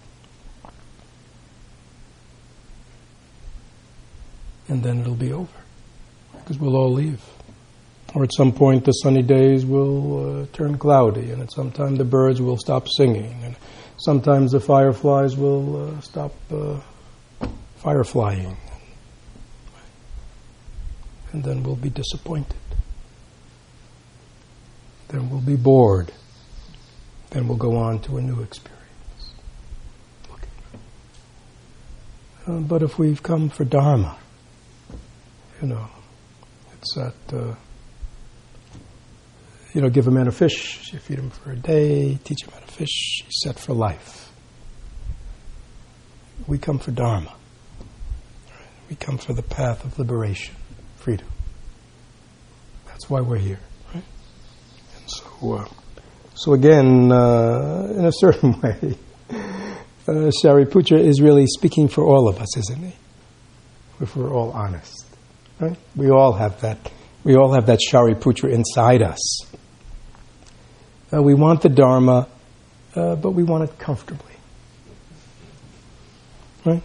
A: we? And then it'll be over. Because we'll all leave. Or at some point the sunny days will uh, turn cloudy, and at some time the birds will stop singing, and sometimes the fireflies will uh, stop uh, fireflying. And then we'll be disappointed. Then we'll be bored. Then we'll go on to a new experience. Uh, but if we've come for Dharma, you know, it's that, uh, you know, give a man a fish, you feed him for a day, teach him how to fish, he's set for life. We come for Dharma. We come for the path of liberation, freedom. That's why we're here, right? And so, uh, so again, uh, in a certain way, uh, Shariputra is really speaking for all of us, isn't he? If we're all honest, right? We all have that. We all have that Shariputra inside us. Uh, we want the Dharma, uh, but we want it comfortably, right?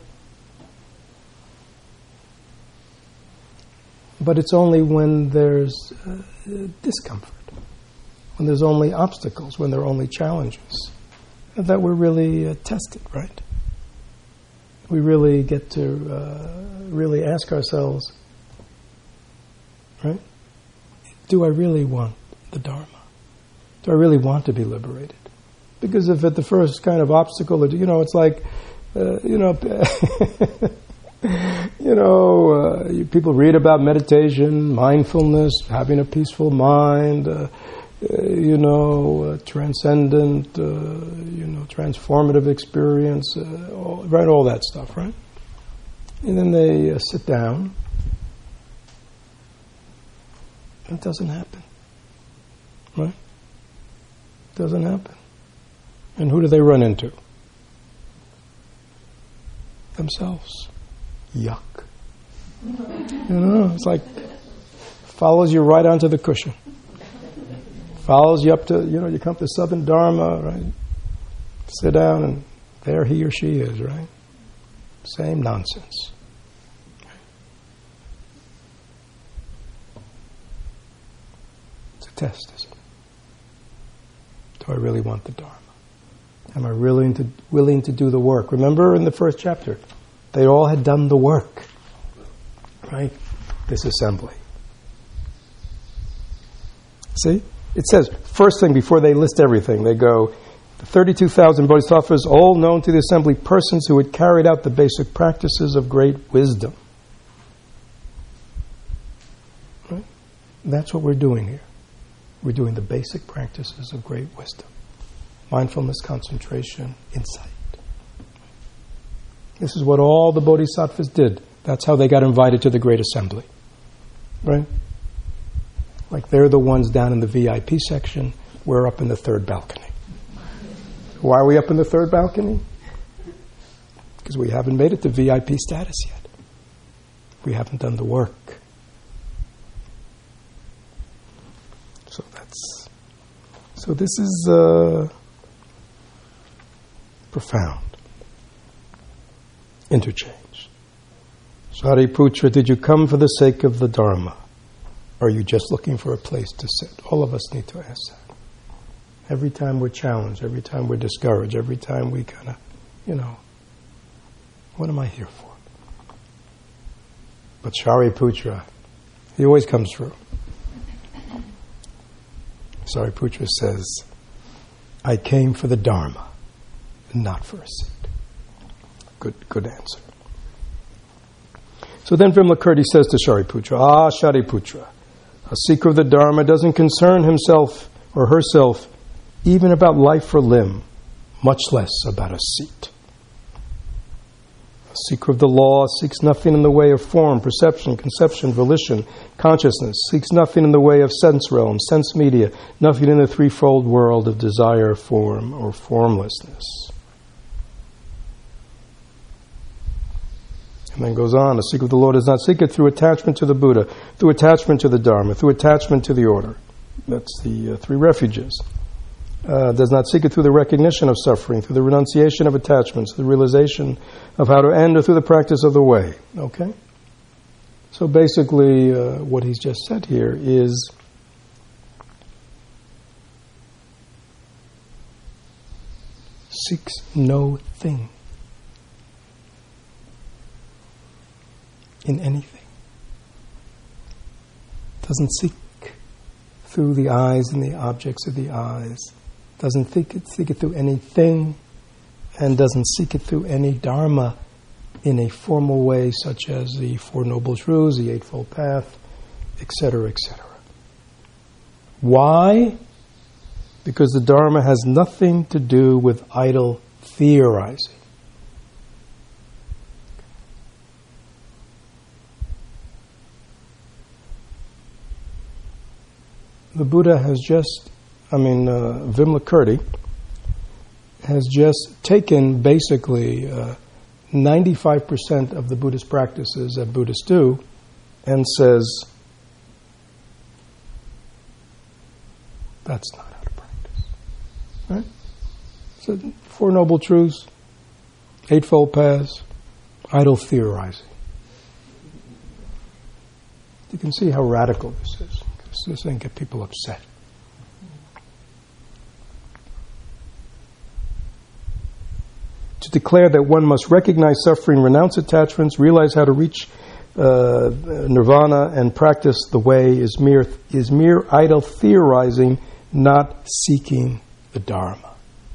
A: But it's only when there's uh, discomfort, when there's only obstacles, when there are only challenges, that we're really uh, tested, right? We really get to uh, really ask ourselves, right? Do I really want the Dharma? Do I really want to be liberated? Because if at the first kind of obstacle, you know, it's like, uh, you know, you know, uh, you, people read about meditation, mindfulness, having a peaceful mind, uh, uh, you know, uh, transcendent, uh, you know, transformative experience, uh, all, right? All that stuff, right? And then they uh, sit down. It doesn't happen, right? It doesn't happen. And who do they run into? Themselves. Yuck. You know, it's like follows you right onto the cushion. Follows you up to, you know, you come to Southern Dharma, right? Sit down and there he or she is, right? Same nonsense. It's a test, isn't it? Do I really want the Dharma? Am I willing to willing to do the work? Remember in the first chapter, they all had done the work, right? This assembly. See? It says, first thing, before they list everything, they go, the thirty-two thousand bodhisattvas, all known to the assembly, persons who had carried out the basic practices of great wisdom. Right? That's what we're doing here. We're doing the basic practices of great wisdom. Mindfulness, concentration, insight. This is what all the bodhisattvas did. That's how they got invited to the great assembly. Right? Like they're the ones down in the V I P section. We're up in the third balcony. Why are we up in the third balcony? Because we haven't made it to V I P status yet. We haven't done the work. So that's... So this is uh, profound. Interchange. Shariputra, did you come for the sake of the Dharma? Or are you just looking for a place to sit? All of us need to ask that. Every time we're challenged, every time we're discouraged, every time we kind of, you know, what am I here for? But Shariputra, he always comes through. Shariputra says, I came for the Dharma, not for a seat. Good, good answer. So then Vimalakirti says to Shariputra, Ah, Shariputra, a seeker of the Dharma doesn't concern himself or herself even about life or limb, much less about a seat. A seeker of the law seeks nothing in the way of form, perception, conception, volition, consciousness, seeks nothing in the way of sense realm, sense media, nothing in the threefold world of desire, form, or formlessness. And then goes on, a seeker of the Lord does not seek it through attachment to the Buddha, through attachment to the Dharma, through attachment to the order. That's the uh, three refuges. Uh, does not seek it through the recognition of suffering, through the renunciation of attachments, the realization of how to end, or through the practice of the way. Okay? So basically, uh, what he's just said here is seeks no thing in anything. Doesn't seek through the eyes and the objects of the eyes. Doesn't seek it, seek it through anything, and doesn't seek it through any Dharma in a formal way, such as the Four Noble Truths, the Eightfold Path, et cetera, et cetera. Why? Because the Dharma has nothing to do with idle theorizing. The Buddha has just, I mean, uh, Vimalakirti has just taken basically uh, ninety-five percent of the Buddhist practices that Buddhists do and says, that's not how to practice. Right? So, Four Noble Truths, Eightfold Paths, idle theorizing. You can see how radical this is. This doesn't get people upset. To declare that one must recognize suffering, renounce attachments, realize how to reach uh, nirvana, and practice the way is mere is mere idle theorizing, not seeking the Dharma.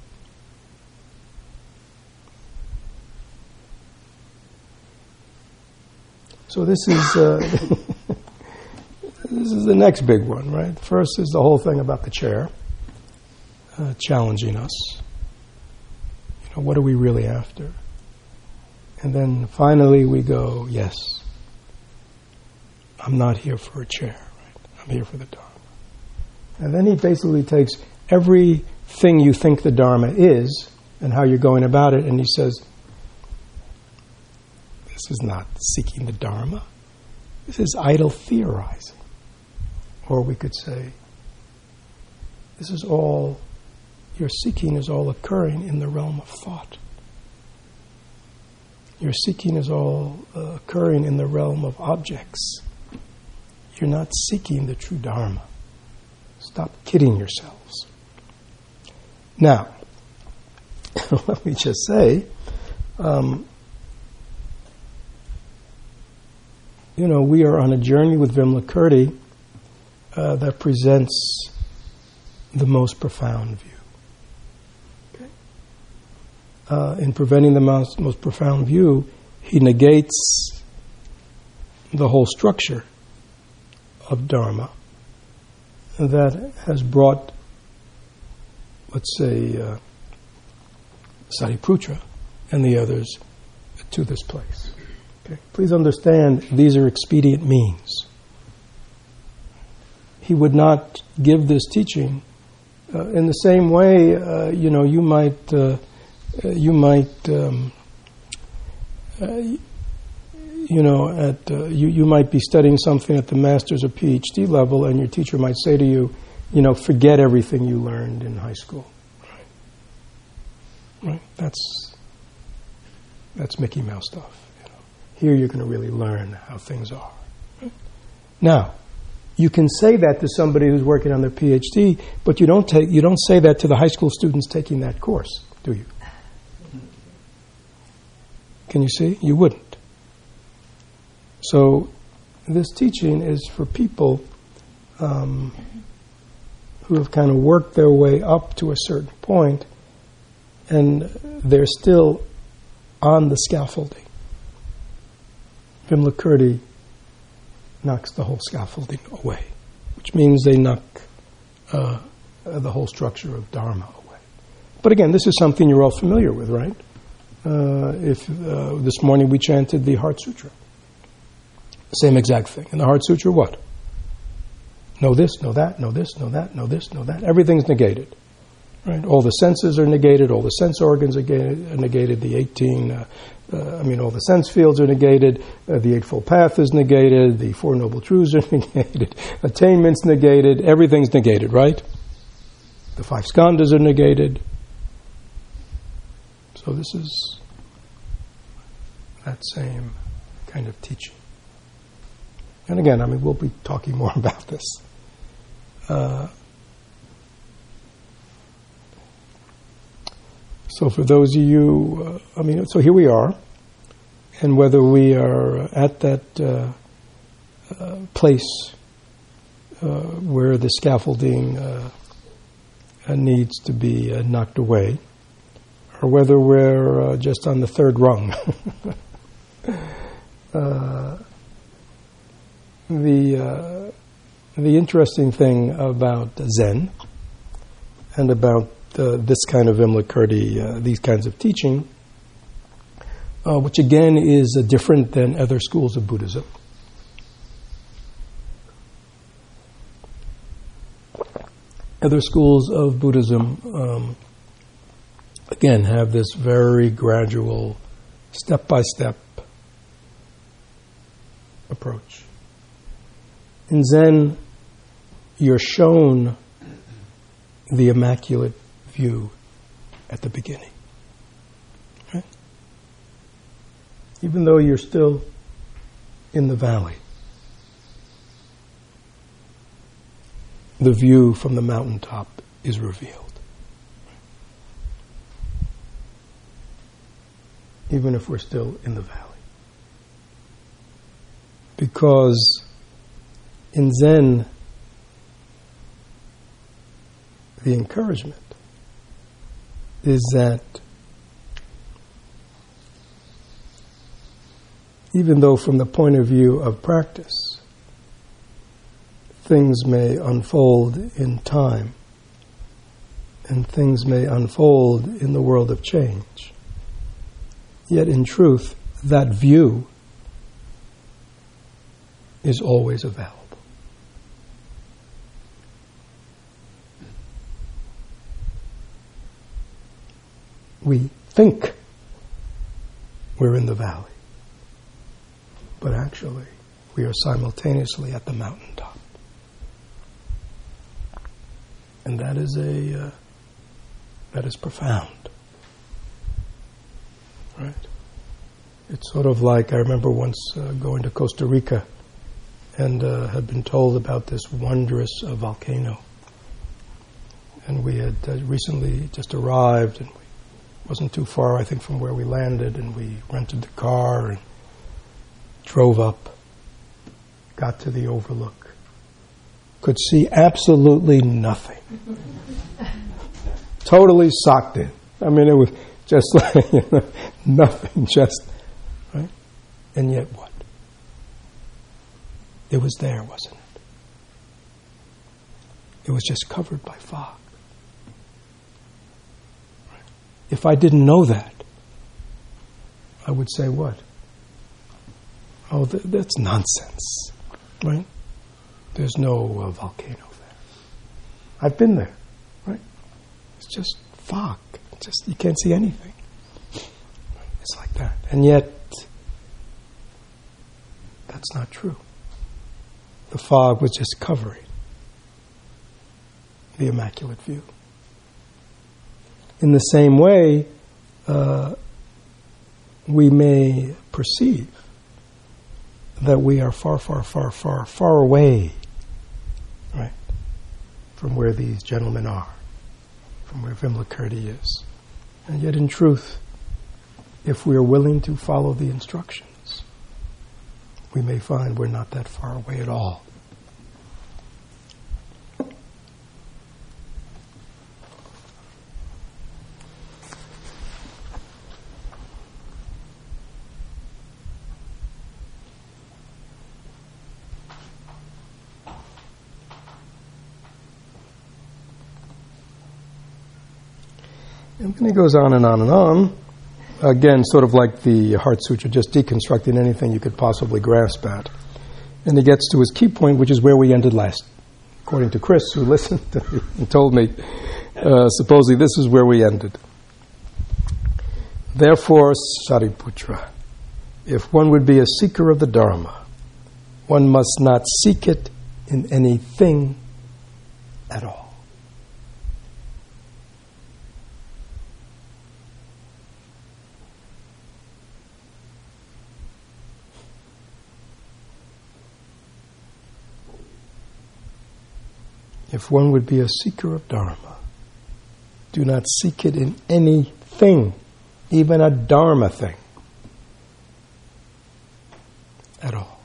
A: So this is uh, this is the next big one, right? First is the whole thing about the chair, uh, challenging us. You know, what are we really after? And then finally we go, yes, I'm not here for a chair, right? I'm here for the Dharma. And then he basically takes everything you think the Dharma is and how you're going about it, and he says, this is not seeking the Dharma. This is idle theorizing. Or we could say, this is all, your seeking is all occurring in the realm of thought. Your seeking is all uh, occurring in the realm of objects. You're not seeking the true Dharma. Stop kidding yourselves. Now, let me just say, um, you know, we are on a journey with Vimalakirti uh, that presents the most profound view. Okay? Uh, in presenting the most, most profound view, he negates the whole structure of Dharma that has brought, let's say, uh, Sariputra and the others to this place. Okay. Please understand, these are expedient means. He would not give this teaching uh, in the same way. Uh, you know, you might, uh, you might, um, uh, you know, at uh, you you might be studying something at the master's or PhD level, and your teacher might say to you, you know, forget everything you learned in high school. Right? Right? That's that's Mickey Mouse stuff. Here you're going to really learn how things are. Now, you can say that to somebody who's working on their PhD, but you don't take you don't say that to the high school students taking that course, do you? Can you see? You wouldn't. So this teaching is for people um, who have kind of worked their way up to a certain point, and they're still on the scaffolding. Vimalakirti knocks the whole scaffolding away, which means they knock uh, the whole structure of Dharma away. But again, this is something you're all familiar with, right? Uh, if uh, this morning we chanted the Heart Sutra. Same exact thing. In the Heart Sutra, what? Know this, know that, know this, know that, know this, know that. Everything's negated. Right? All the senses are negated, all the sense organs are negated, the eighteen, uh, uh, I mean, all the sense fields are negated, uh, the Eightfold Path is negated, the Four Noble Truths are negated, attainment's negated, everything's negated, right? The five skandhas are negated. So this is that same kind of teaching. And again, I mean, we'll be talking more about this. Uh, So for those of you, uh, I mean, so here we are, and whether we are at that uh, uh, place uh, where the scaffolding uh, uh, needs to be uh, knocked away, or whether we're uh, just on the third rung, uh, the uh, the interesting thing about Zen and about uh, this kind of Vimalakirti, uh, these kinds of teaching, uh, which again is uh, different than other schools of Buddhism. Other schools of Buddhism, um, again, have this very gradual, step-by-step approach. In Zen, you're shown the immaculate view at the beginning. Right? Even though you're still in the valley, the view from the mountaintop is revealed. Even if we're still in the valley. Because in Zen, the encouragement is that even though from the point of view of practice, things may unfold in time, and things may unfold in the world of change, yet in truth, that view is always available. We think we're in the valley, but actually we are simultaneously at the mountaintop. And that is a uh, that is profound, right? It's sort of like, I remember once uh, going to Costa Rica and uh, had been told about this wondrous uh, volcano. And we had uh, recently just arrived, and we wasn't too far, I think, from where we landed, and we rented the car and drove up, got to the overlook, could see absolutely nothing. Totally socked in. I mean, it was just like, you know, nothing, just, right? And yet what? It was there, wasn't it? It was just covered by fog. Right? If I didn't know that, I would say what? Oh, th- that's nonsense, right? There's no uh, volcano there. I've been there, right? It's just fog. It's just, you can't see anything. It's like that. And yet, that's not true. The fog was just covering the immaculate view. In the same way, uh, we may perceive that we are far, far, far, far, far away, right, from where these gentlemen are, from where Vimalakirti is. And yet, in truth, if we are willing to follow the instructions, we may find we're not that far away at all. And then he goes on and on and on. Again, sort of like the Heart Sutra, just deconstructing anything you could possibly grasp at. And he gets to his key point, which is where we ended last. According to Chris, who listened to me and told me, uh, supposedly this is where we ended. Therefore, Sariputra, if one would be a seeker of the Dharma, one must not seek it in anything at all. If one would be a seeker of Dharma, do not seek it in anything, even a Dharma thing, at all.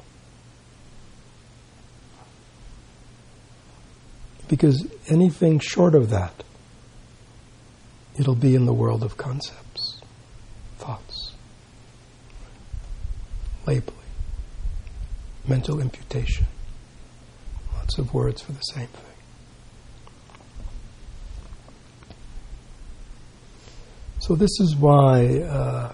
A: Because anything short of that, it'll be in the world of concepts, thoughts, labeling, mental imputation. Lots of words for the same thing. So this is why uh,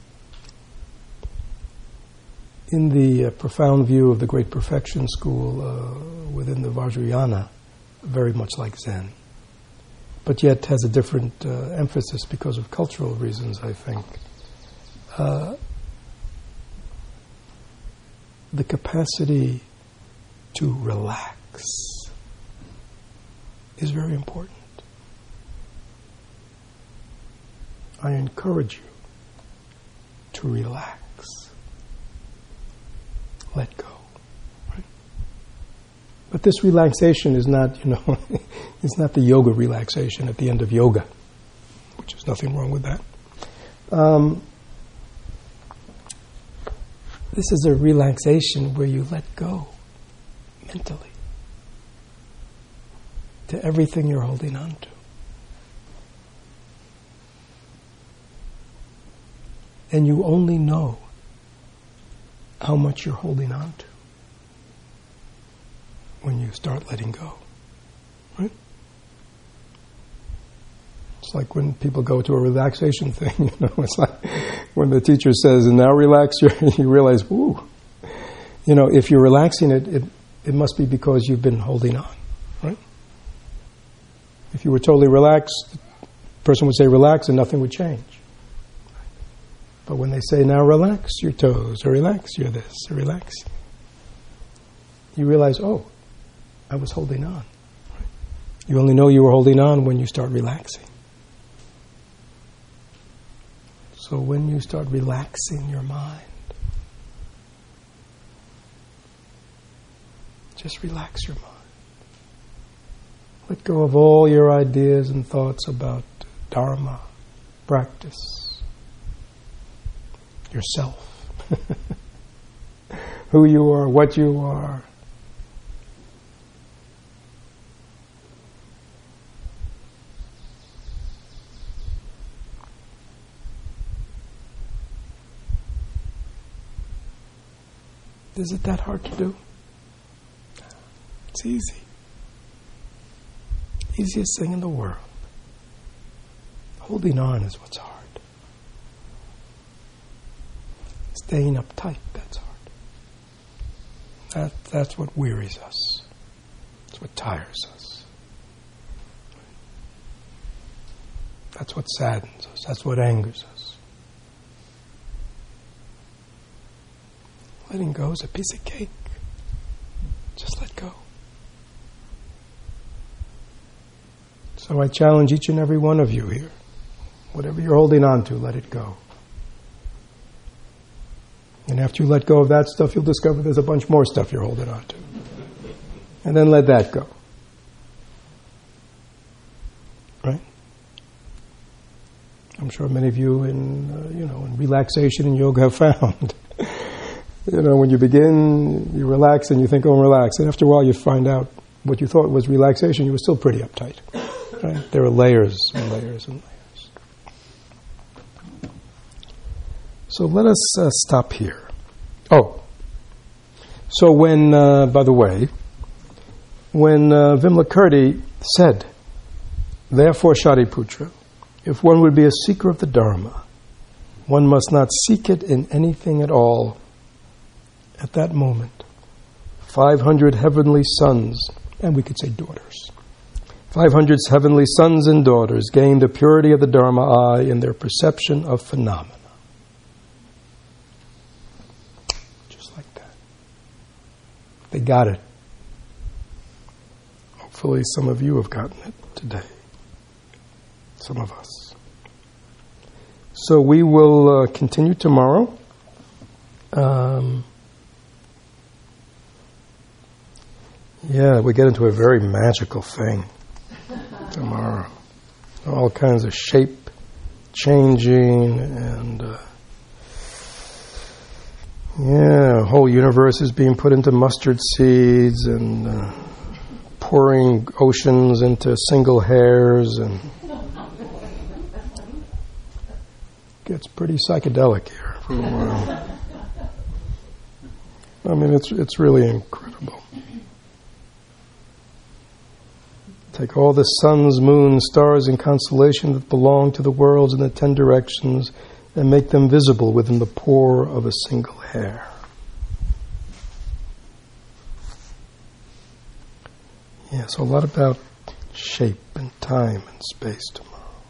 A: in the uh, profound view of the Great Perfection School uh, within the Vajrayana, very much like Zen, but yet has a different uh, emphasis because of cultural reasons, I think. Uh, the capacity to relax is very important. I encourage you to relax. Let go. Right? But this relaxation is not, you know, it's not the yoga relaxation at the end of yoga, which is nothing wrong with that. Um, this is a relaxation where you let go mentally to everything you're holding on to. And you only know how much you're holding on to when you start letting go. Right? It's like when people go to a relaxation thing, you know, it's like when the teacher says, and now relax, you realize, ooh. You know, if you're relaxing it, it, it must be because you've been holding on, right? If you were totally relaxed, the person would say relax and nothing would change. But when they say, now relax your toes, or relax your this, or relax, you realize, oh, I was holding on. Right? You only know you were holding on when you start relaxing. So when you start relaxing your mind, just relax your mind. Let go of all your ideas and thoughts about Dharma, practice, yourself, who you are, what you are. Is it that hard to do? It's easy. Easiest thing in the world. Holding on is what's hard. Staying uptight, that's hard. That, that's what wearies us. That's what tires us. That's what saddens us. That's what angers us. Letting go is a piece of cake. Just let go. So I challenge each and every one of you here. Whatever you're holding on to, let it go. And after you let go of that stuff, you'll discover there's a bunch more stuff you're holding on to. And then let that go. Right? I'm sure many of you in, uh, you know, in relaxation and yoga have found, you know, when you begin, you relax and you think, oh, relax. And after a while, you find out what you thought was relaxation, you were still pretty uptight. Right? There are layers and layers and layers. So let us uh, stop here. Oh, so when, uh, by the way, when uh, Vimalakirti said, therefore, Shariputra, if one would be a seeker of the Dharma, one must not seek it in anything at all. At that moment, five hundred heavenly sons, and we could say daughters, five hundred heavenly sons and daughters gained the purity of the Dharma eye in their perception of phenomena. Just like that. They got it. Hopefully some of you have gotten it today. Some of us. So we will uh, continue tomorrow. Um... Yeah, we get into a very magical thing tomorrow. All kinds of shape changing and uh, yeah, the whole universe is being put into mustard seeds and uh, pouring oceans into single hairs, and gets pretty psychedelic here for a while. I mean, it's it's really incredible. Take all the suns, moons, stars, and constellations that belong to the worlds in the ten directions and make them visible within the pore of a single hair. Yeah, so a lot about shape and time and space tomorrow.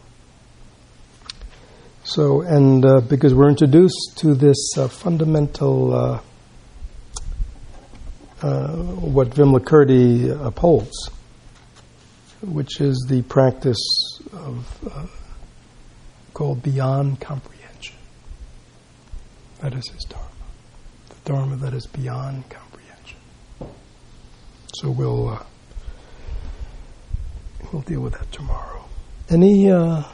A: So, and uh, because we're introduced to this uh, fundamental, uh, uh, what Vimalakirti upholds, which is the practice of uh, called beyond comprehension. That is his dharma, the dharma that is beyond comprehension. So we'll uh, we'll deal with that tomorrow. Any uh,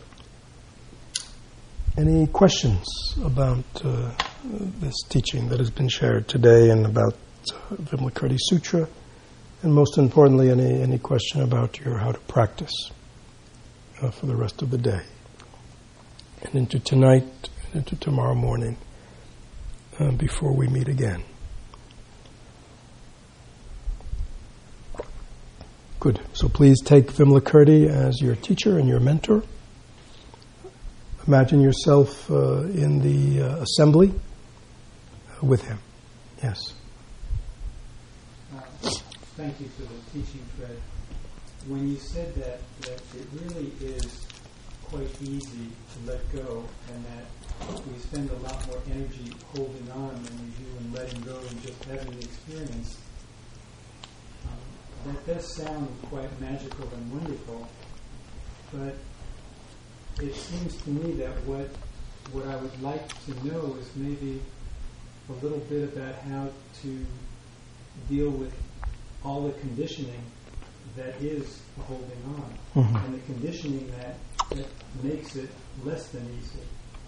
A: any questions about uh, this teaching that has been shared today, and about uh, Vimalakirti Sutra? And most importantly, any any question about your how to practice uh, for the rest of the day, and into tonight, and into tomorrow morning, uh, before we meet again. Good. So please take Vimalakirti as your teacher and your mentor. Imagine yourself uh, in the uh, assembly uh, with him. Yes.
B: Thank you for the teaching, Fred. When you said that, that it really is quite easy to let go, and that we spend a lot more energy holding on than we do in letting go and just having the experience, um, that does sound quite magical and wonderful, but it seems to me that what what I would like to know is maybe a little bit about how to deal with all the conditioning that is holding on, mm-hmm. and the conditioning that, that makes it less than easy.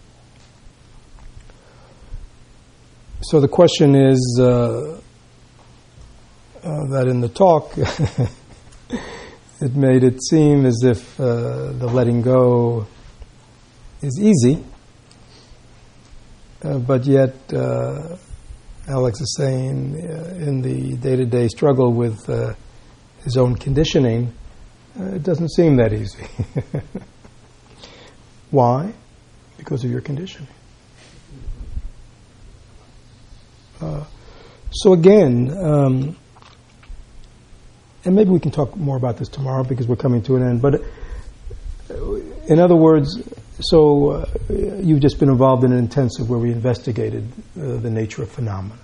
A: So the question is uh, uh, that in the talk it made it seem as if uh, the letting go is easy, uh, but yet uh, Alex is saying uh, in the day-to-day struggle with uh, his own conditioning, uh, it doesn't seem that easy. Why? Because of your conditioning. Uh, so again, um, and maybe we can talk more about this tomorrow because we're coming to an end, but in other words, so uh, you've just been involved in an intensive where we investigated uh, the nature of phenomena.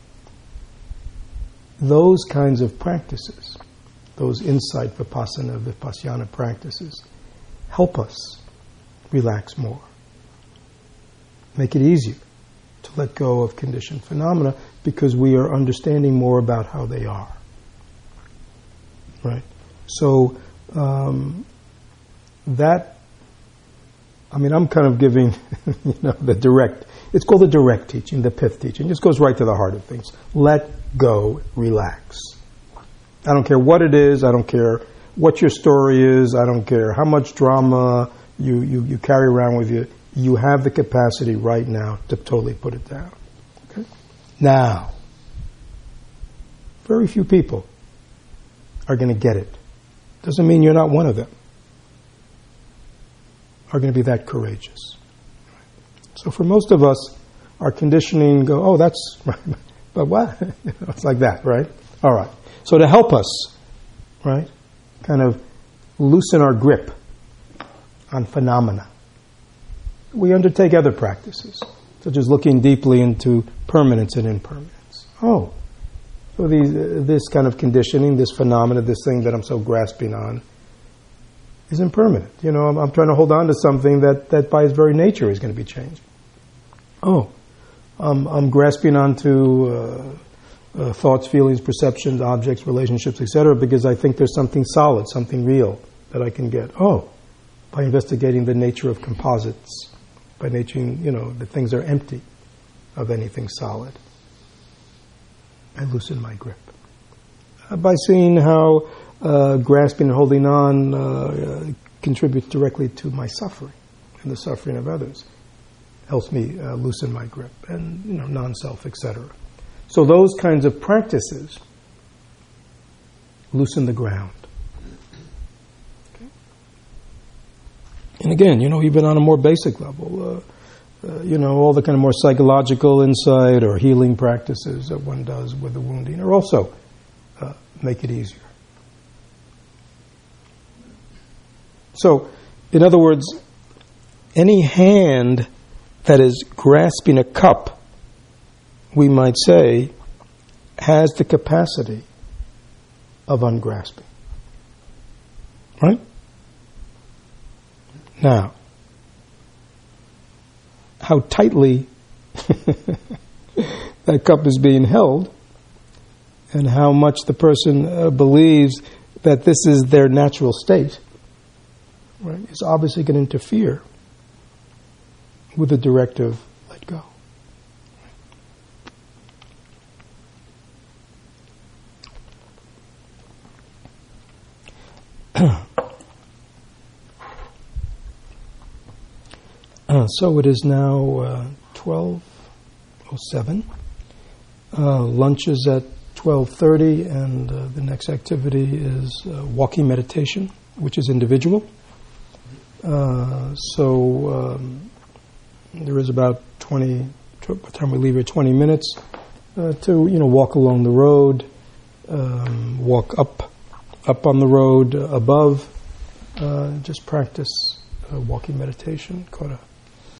A: Those kinds of practices, those insight vipassana, vipassana practices, help us relax more, make it easier to let go of conditioned phenomena because we are understanding more about how they are. Right? So um, that I mean, I'm kind of giving, you know, the direct, it's called the direct teaching, the pith teaching. It just goes right to the heart of things. Let go, relax. I don't care what it is, I don't care what your story is, I don't care how much drama you, you, you carry around with you. You have the capacity right now to totally put it down. Okay? Now, very few people are going to get it. Doesn't mean you're not one of them. Are going to be that courageous. So for most of us, our conditioning go, oh, that's, but what? You know, it's like that, right? All right. So to help us, right, kind of loosen our grip on phenomena, we undertake other practices, such as looking deeply into permanence and impermanence. Oh, so these, uh, this kind of conditioning, this phenomena, this thing that I'm so grasping on, is impermanent. You know, I'm, I'm trying to hold on to something that, that by its very nature is going to be changed. Oh, um, I'm grasping onto uh, uh, thoughts, feelings, perceptions, objects, relationships, et cetera, because I think there's something solid, something real that I can get. Oh, by investigating the nature of composites, by nature, you know, the things are empty of anything solid. I loosen my grip. Uh, by seeing how Uh, grasping and holding on uh, uh, contributes directly to my suffering and the suffering of others. Helps me uh, loosen my grip and, you know, non-self, et cetera. So those kinds of practices loosen the ground. Okay. And again, you know, even on a more basic level, uh, uh, you know, all the kind of more psychological insight or healing practices that one does with the wounding are also uh, make it easier. So, in other words, any hand that is grasping a cup, we might say, has the capacity of ungrasping. Right? Now, how tightly that cup is being held and how much the person uh, believes that this is their natural state, right, is obviously going to interfere with the directive, let go. uh, so it is now uh, twelve oh seven. Uh, lunch is at twelve thirty, and uh, the next activity is uh, walking meditation, which is individual. Uh, so um, there is about twenty, by the time we leave here, twenty minutes uh, to, you know, walk along the road, um, walk up, up on the road uh, above, uh, just practice uh, walking meditation, called a